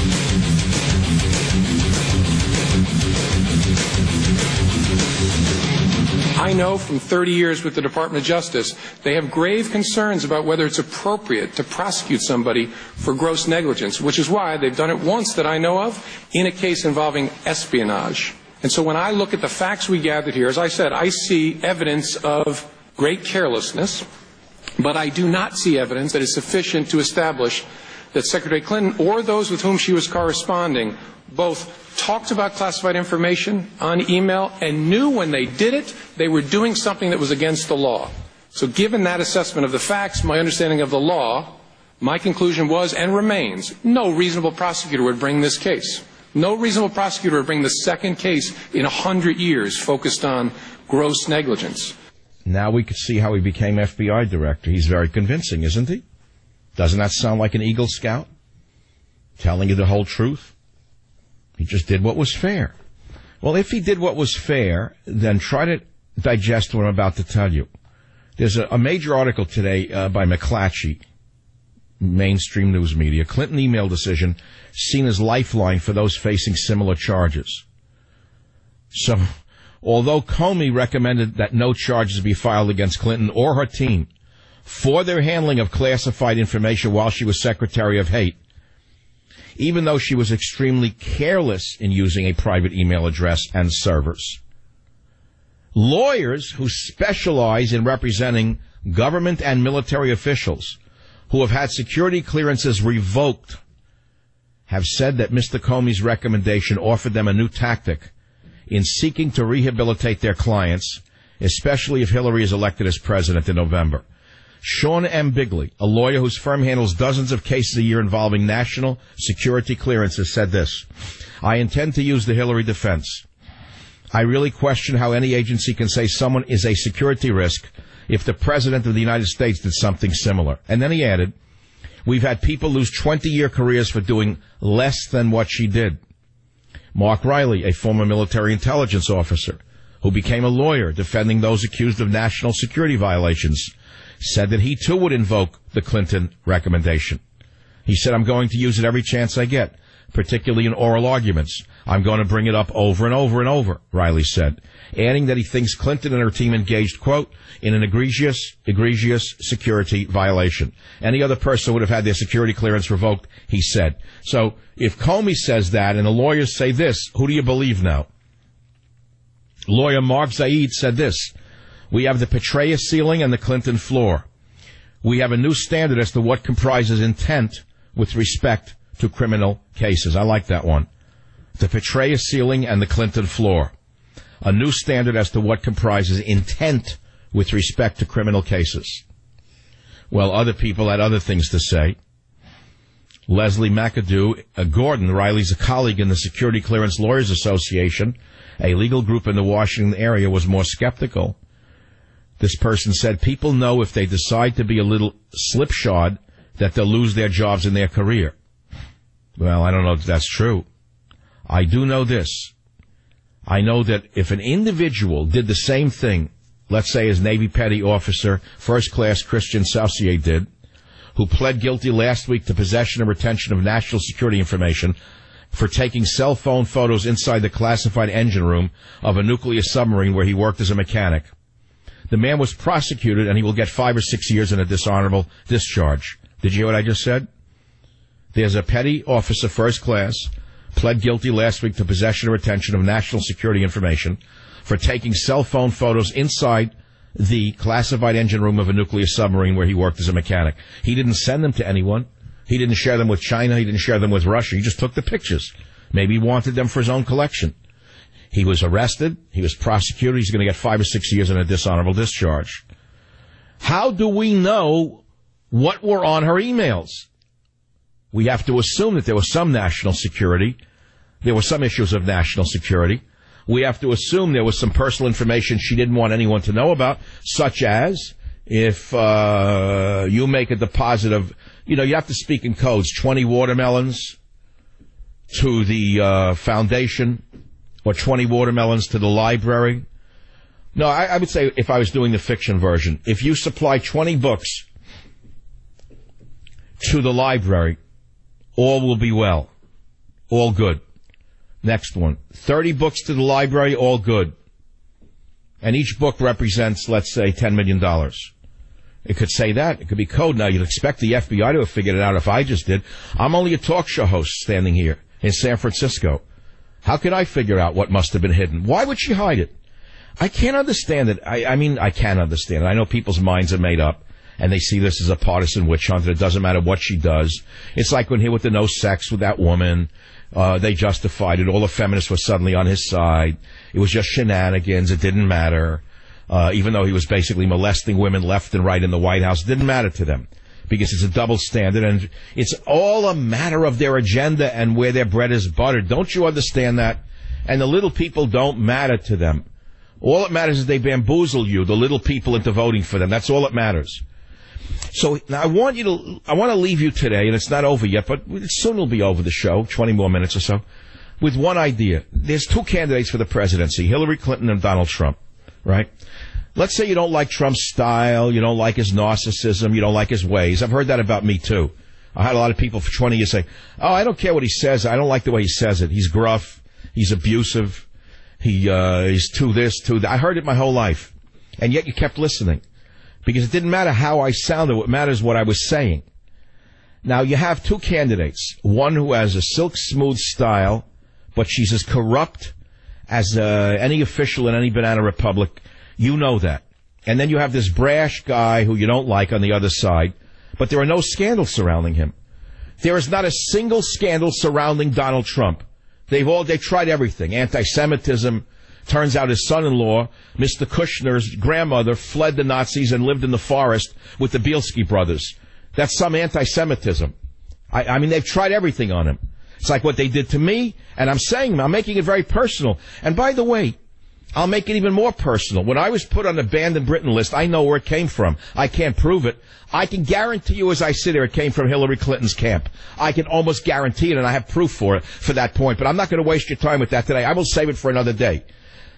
I know from 30 years with the Department of Justice, they have grave concerns about whether it's appropriate to prosecute somebody for gross negligence, which is why they've done it once that I know of in a case involving espionage. And so when I look at the facts we gathered here, as I said, I see evidence of great carelessness, but I do not see evidence that is sufficient to establish that Secretary Clinton or those with whom she was corresponding both talked about classified information on email and knew when they did it, they were doing something that was against the law. So given that assessment of the facts, my understanding of the law, my conclusion was and remains, no reasonable prosecutor would bring this case. No reasonable prosecutor would bring the second case in 100 years focused on gross negligence. Now we could see how he became FBI director. He's very convincing, isn't he? Doesn't that sound like an Eagle Scout? Telling you the whole truth? He just did what was fair. Well, if he did what was fair, then try to digest what I'm about to tell you. There's a major article today by McClatchy, mainstream news media. Clinton email decision seen as lifeline for those facing similar charges. So, although Comey recommended that no charges be filed against Clinton or her team for their handling of classified information while she was Secretary of State, even though she was extremely careless in using a private email address and servers. Lawyers who specialize in representing government and military officials who have had security clearances revoked have said that Mr. Comey's recommendation offered them a new tactic in seeking to rehabilitate their clients, especially if Hillary is elected as president in November. Sean M. Bigley, a lawyer whose firm handles dozens of cases a year involving national security clearances, said this: I intend to use the Hillary defense. I really question how any agency can say someone is a security risk if the President of the United States did something similar. And then he added, we've had people lose 20-year careers for doing less than what she did. Mark Riley, a former military intelligence officer, who became a lawyer defending those accused of national security violations, said that he too would invoke the Clinton recommendation. He said, I'm going to use it every chance I get, particularly in oral arguments. I'm going to bring it up over and over and over, Riley said, adding that he thinks Clinton and her team engaged, quote, in an egregious security violation. Any other person would have had their security clearance revoked, he said. So if Comey says that and the lawyers say this, who do you believe now? Lawyer Mark Zaid said this: we have the Petraeus ceiling and the Clinton floor. We have a new standard as to what comprises intent with respect to criminal cases. I like that one. The Petraeus ceiling and the Clinton floor. A new standard as to what comprises intent with respect to criminal cases. Well, other people had other things to say. Leslie McAdoo Gordon, Riley's a colleague in the Security Clearance Lawyers Association, a legal group in the Washington area, was more skeptical. This person said, people know if they decide to be a little slipshod that they'll lose their jobs and their career. Well, I don't know if that's true. I do know this. I know that if an individual did the same thing, let's say as Navy Petty Officer First Class Christian Saucier did, who pled guilty last week to possession and retention of national security information for taking cell phone photos inside the classified engine room of a nuclear submarine where he worked as a mechanic. The man was prosecuted, and he will get 5 or 6 years in a dishonorable discharge. Did you hear what I just said? There's a petty officer, first class, pled guilty last week to possession or retention of national security information for taking cell phone photos inside the classified engine room of a nuclear submarine where he worked as a mechanic. He didn't send them to anyone. He didn't share them with China. He didn't share them with Russia. He just took the pictures. Maybe he wanted them for his own collection. He was arrested. He was prosecuted. He's going to get 5 or 6 years in a dishonorable discharge. How do we know what were on her emails? We have to assume that there was some national security. There were some issues of national security. We have to assume there was some personal information she didn't want anyone to know about, such as if you make a deposit of, you have to speak in codes, 20 watermelons to the foundation or 20 watermelons to the library. No, I would say if I was doing the fiction version, if you supply 20 books to the library, all will be well. All good. Next one. 30 books to the library, all good. And each book represents, let's say, $10 million. It could say that. It could be code. Now, you'd expect the FBI to have figured it out if I just did. I'm only a talk show host standing here in San Francisco. How could I figure out what must have been hidden? Why would she hide it? I can't understand it. I mean, I can understand it. I know people's minds are made up, and they see this as a partisan witch hunt. It doesn't matter what she does. It's like when here with the no sex with that woman. They justified it. All the feminists were suddenly on his side. It was just shenanigans. It didn't matter. Even though he was basically molesting women left and right in the White House, it didn't matter to them because it's a double standard, and it's all a matter of their agenda and where their bread is buttered. Don't you understand that? And the little people don't matter to them. All that matters is they bamboozle you, the little people, into voting for them. That's all that matters. So now I want to leave you today, and it's not over yet, but soon it'll be over, the show, 20 more minutes or so, with one idea. There's 2 candidates for the presidency, Hillary Clinton and Donald Trump, right? Let's say you don't like Trump's style, you don't like his narcissism, you don't like his ways. I've heard that about me, too. I had a lot of people for 20 years say, oh, I don't care what he says, I don't like the way he says it. He's gruff, he's abusive, he's too this, too that. I heard it my whole life, and yet you kept listening. Because it didn't matter how I sounded. What matters what I was saying. Now, you have 2 candidates. One who has a silk smooth style, but she's as corrupt as any official in any banana republic. You know that. And then you have this brash guy who you don't like on the other side, but there are no scandals surrounding him. There is not a single scandal surrounding Donald Trump. They've tried everything. Anti-Semitism. Turns out his son-in-law, Mr. Kushner's grandmother, fled the Nazis and lived in the forest with the Bielski brothers. That's some anti-Semitism. I mean, they've tried everything on him. It's like what they did to me, and I'm making it very personal. And by the way, I'll make it even more personal. When I was put on the Banned in Britain list, I know where it came from. I can't prove it. I can guarantee you as I sit here, it came from Hillary Clinton's camp. I can almost guarantee it, and I have proof for it, for that point. But I'm not going to waste your time with that today. I will save it for another day.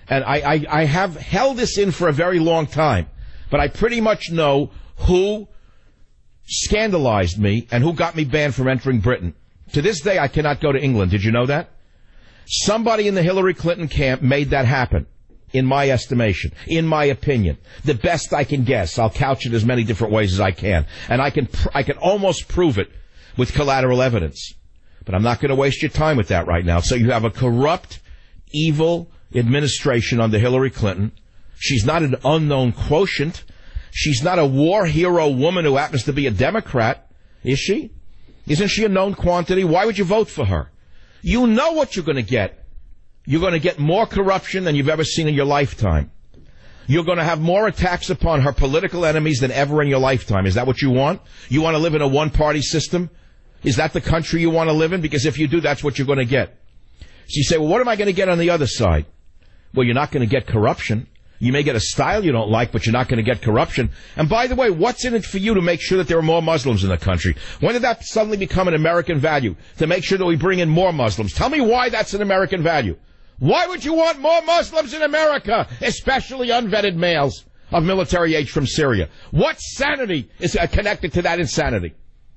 And I have held this in for a very long time, but I pretty much know who scandalized me and who got me banned from entering Britain. To this day, I cannot go to England. Did you know that? Somebody in the Hillary Clinton camp made that happen, in my estimation, in my opinion. The best I can guess. I'll couch it as many different ways as I can. And I can almost prove it with collateral evidence. But I'm not going to waste your time with that right now. So you have a corrupt, evil administration under Hillary Clinton. She's not an unknown quotient. She's not a war hero woman who happens to be a Democrat, is she? Isn't she a known quantity? Why would you vote for her? You know what you're going to get. You're going to get more corruption than you've ever seen in your lifetime. You're going to have more attacks upon her political enemies than ever in your lifetime. Is that what you want? You want to live in a one-party system? Is that the country you want to live in? Because if you do, that's what you're going to get. So you say, well, what am I going to get on the other side? Well, you're not going to get corruption. You may get a style you don't like, but you're not going to get corruption. And by the way, what's in it for you to make sure that there are more Muslims in the country? When did that suddenly become an American value? To make sure that we bring in more Muslims. Tell me why that's an American value. Why would you want more Muslims in America, especially unvetted males of military age from Syria? What sanity is connected to that insanity?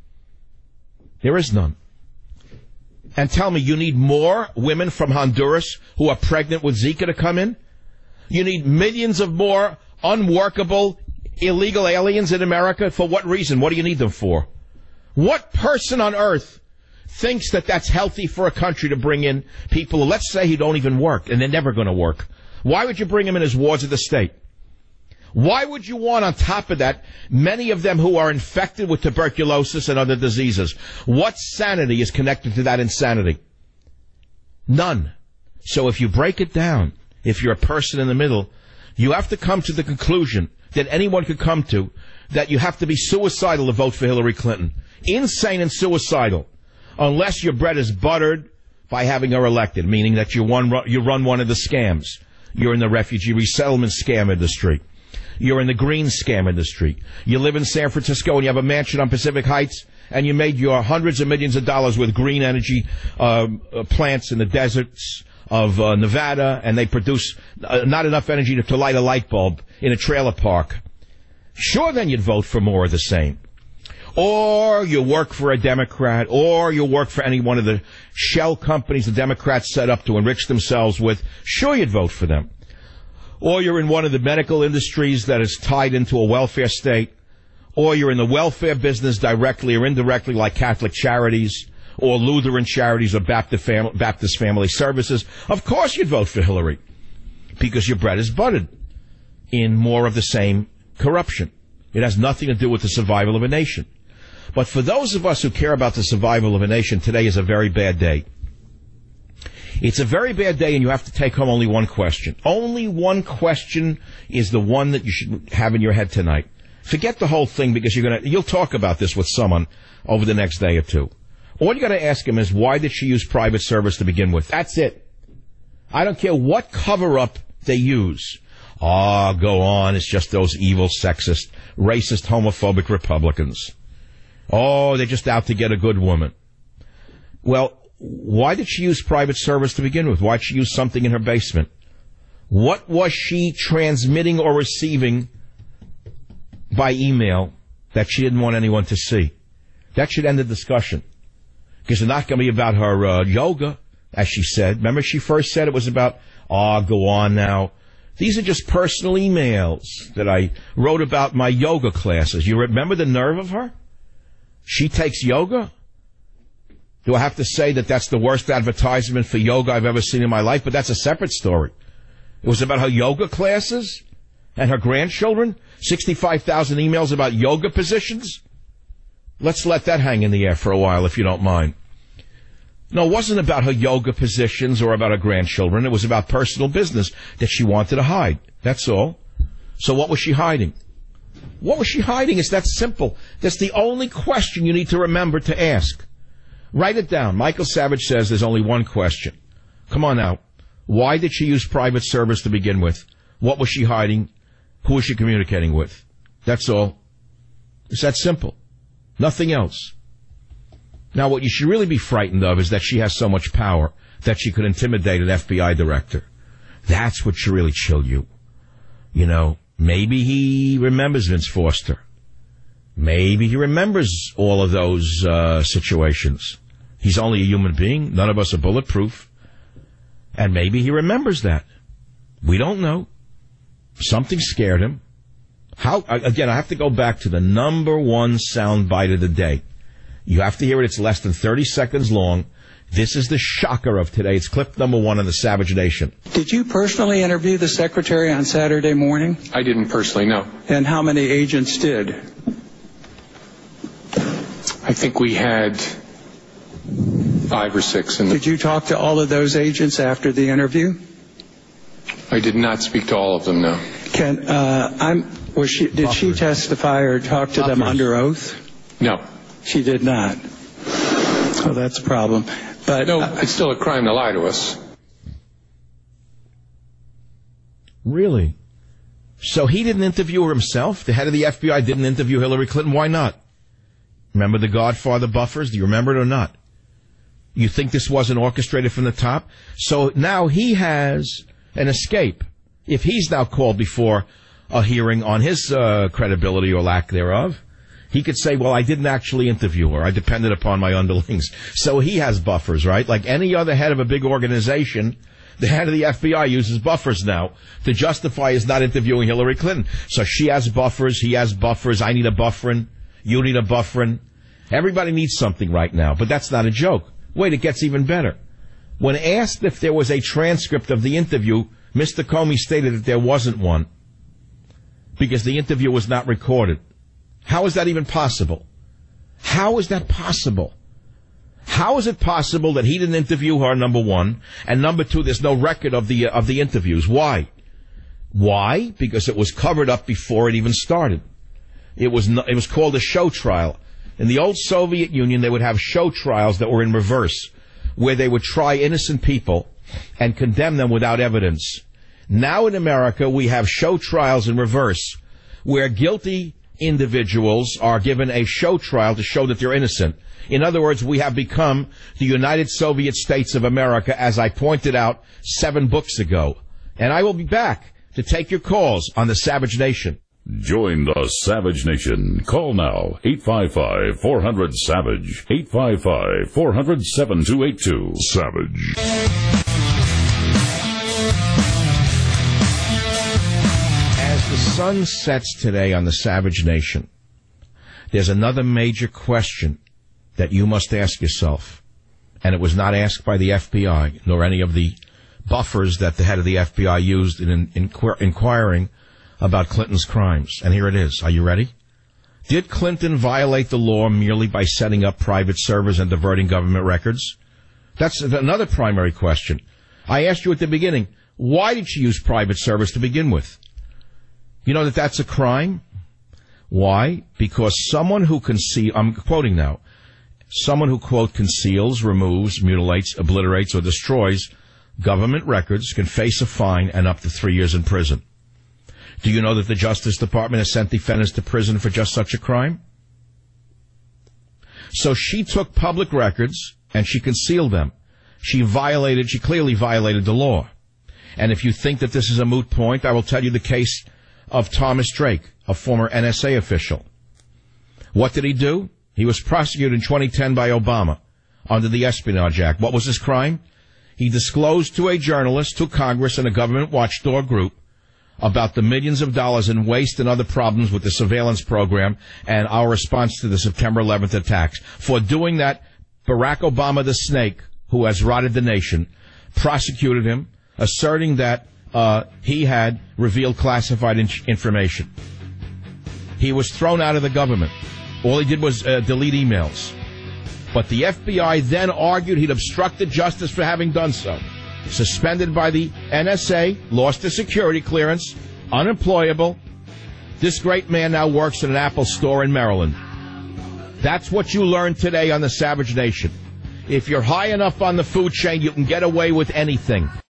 There is none. And tell me, you need more women from Honduras who are pregnant with Zika to come in? You need millions of more unworkable, illegal aliens in America? For what reason? What do you need them for? What person on earth thinks that that's healthy for a country to bring in people who, let's say, who don't even work, and they're never going to work? Why would you bring them in as wards of the state? Why would you want, on top of that, many of them who are infected with tuberculosis and other diseases? What sanity is connected to that insanity? None. So if you break it down, if you're a person in the middle, you have to come to the conclusion that anyone could come to, that you have to be suicidal to vote for Hillary Clinton. Insane and suicidal. Unless your bread is buttered by having her elected, meaning that you run one of the scams. You're in the refugee resettlement scam industry. You're in the green scam industry. You live in San Francisco and you have a mansion on Pacific Heights and you made your hundreds of millions of dollars with green energy plants in the deserts of Nevada, and they produce not enough energy to light a light bulb in a trailer park. Sure, then you'd vote for more of the same. Or you work for a Democrat, or you work for any one of the shell companies the Democrats set up to enrich themselves with. Sure, you'd vote for them. Or you're in one of the medical industries that is tied into a welfare state. Or you're in the welfare business directly or indirectly, like Catholic Charities or Lutheran Charities or Baptist Family Services. Of course you'd vote for Hillary, because your bread is buttered in more of the same corruption. It has nothing to do with the survival of a nation. But for those of us who care about the survival of a nation, today is a very bad day. It's a very bad day, and you have to take home only one question. Only one question is the one that you should have in your head tonight. Forget the whole thing, because you'll talk about this with someone over the next day or two. All you got to ask him is, why did she use private service to begin with? That's it. I don't care what cover-up they use. Go on. It's just those evil, sexist, racist, homophobic Republicans. They're just out to get a good woman. Well, why did she use private service to begin with? Why did she use something in her basement? What was she transmitting or receiving by email that she didn't want anyone to see? That should end the discussion. Because it's not going to be about her yoga, as she said. Remember, she first said it was about, go on now. These are just personal emails that I wrote about my yoga classes. You remember the nerve of her? She takes yoga? Do I have to say that that's the worst advertisement for yoga I've ever seen in my life? But that's a separate story. It was about her yoga classes and her grandchildren. 65,000 emails about yoga positions. Let's let that hang in the air for a while, if you don't mind. No, it wasn't about her yoga positions or about her grandchildren. It was about personal business that she wanted to hide. That's all. So what was she hiding? What was she hiding? It's that simple. That's the only question you need to remember to ask. Write it down. Michael Savage says there's only one question. Come on now. Why did she use private service to begin with? What was she hiding? Who was she communicating with? That's all. It's that simple. Nothing else. Now, what you should really be frightened of is that she has so much power that she could intimidate an FBI director, That's what should really chill you. You know, maybe he remembers Vince Foster. Maybe he remembers all of those situations. He's only a human being. None of us are bulletproof. And maybe he remembers that. We don't know. Something scared him. Again, I have to go back to the number one sound bite of the day. You have to hear it. It's less than 30 seconds long. This is the shocker of today. It's clip number one on the Savage Nation. Did you personally interview the secretary on Saturday morning? I didn't personally, no. And how many agents did? I think we had 5 or 6. Did you talk to all of those agents after the interview? I did not speak to all of them, no. Did she testify or talk to them under oath? No. She did not. Oh, that's a problem. But no, it's still a crime to lie to us. Really? So he didn't interview her himself? The head of the FBI didn't interview Hillary Clinton? Why not? Remember the Godfather buffers? Do you remember it or not? You think this wasn't orchestrated from the top? So now he has an escape. If he's now called before a hearing on his credibility or lack thereof, he could say, well, I didn't actually interview her. I depended upon my underlings. So he has buffers, right? Like any other head of a big organization, the head of the FBI uses buffers now to justify his not interviewing Hillary Clinton. So she has buffers, he has buffers, I need a bufferin', you need a bufferin'. Everybody needs something right now, but that's not a joke. Wait, it gets even better. When asked if there was a transcript of the interview, Mr. Comey stated that there wasn't one because the interview was not recorded. How is that even possible? How is that possible? How is it possible that he didn't interview her, number one, and number two, there's no record of the interviews? Why? Why? Because it was covered up before it even started. It was called a show trial. In the old Soviet Union, they would have show trials that were in reverse, where they would try innocent people and condemn them without evidence. Now in America, we have show trials in reverse, where guilty individuals are given a show trial to show that they're innocent. In other words, we have become the United Soviet States of America, as I pointed out 7 books ago. And I will be back to take your calls on the Savage Nation. Join the Savage Nation. Call now, 855-400-SAVAGE, 855-400-7282. Savage. As the sun sets today on the Savage Nation, there's another major question that you must ask yourself. And it was not asked by the FBI, nor any of the buffers that the head of the FBI used in inquiring about Clinton's crimes. And here it is. Are you ready? Did Clinton violate the law merely by setting up private servers and diverting government records? That's another primary question. I asked you at the beginning, why did she use private servers to begin with? You know that that's a crime? Why? Because someone who I'm quoting now, someone who, quote, conceals, removes, mutilates, obliterates, or destroys government records can face a fine and up to 3 years in prison. Do you know that the Justice Department has sent defendants to prison for just such a crime? So she took public records and she concealed them. She clearly violated the law. And if you think that this is a moot point, I will tell you the case of Thomas Drake, a former NSA official. What did he do? He was prosecuted in 2010 by Obama under the Espionage Act. What was his crime? He disclosed to a journalist, to Congress, and a government watchdog group about the millions of dollars in waste and other problems with the surveillance program and our response to the September 11th attacks. For doing that, Barack Obama, the snake, who has rotted the nation, prosecuted him, asserting that he had revealed classified information. He was thrown out of the government. All he did was delete emails. But the FBI then argued he'd obstructed justice for having done so. Suspended by the NSA, lost his security clearance, unemployable. This great man now works at an Apple store in Maryland. That's what you learned today on the Savage Nation. If you're high enough on the food chain, you can get away with anything.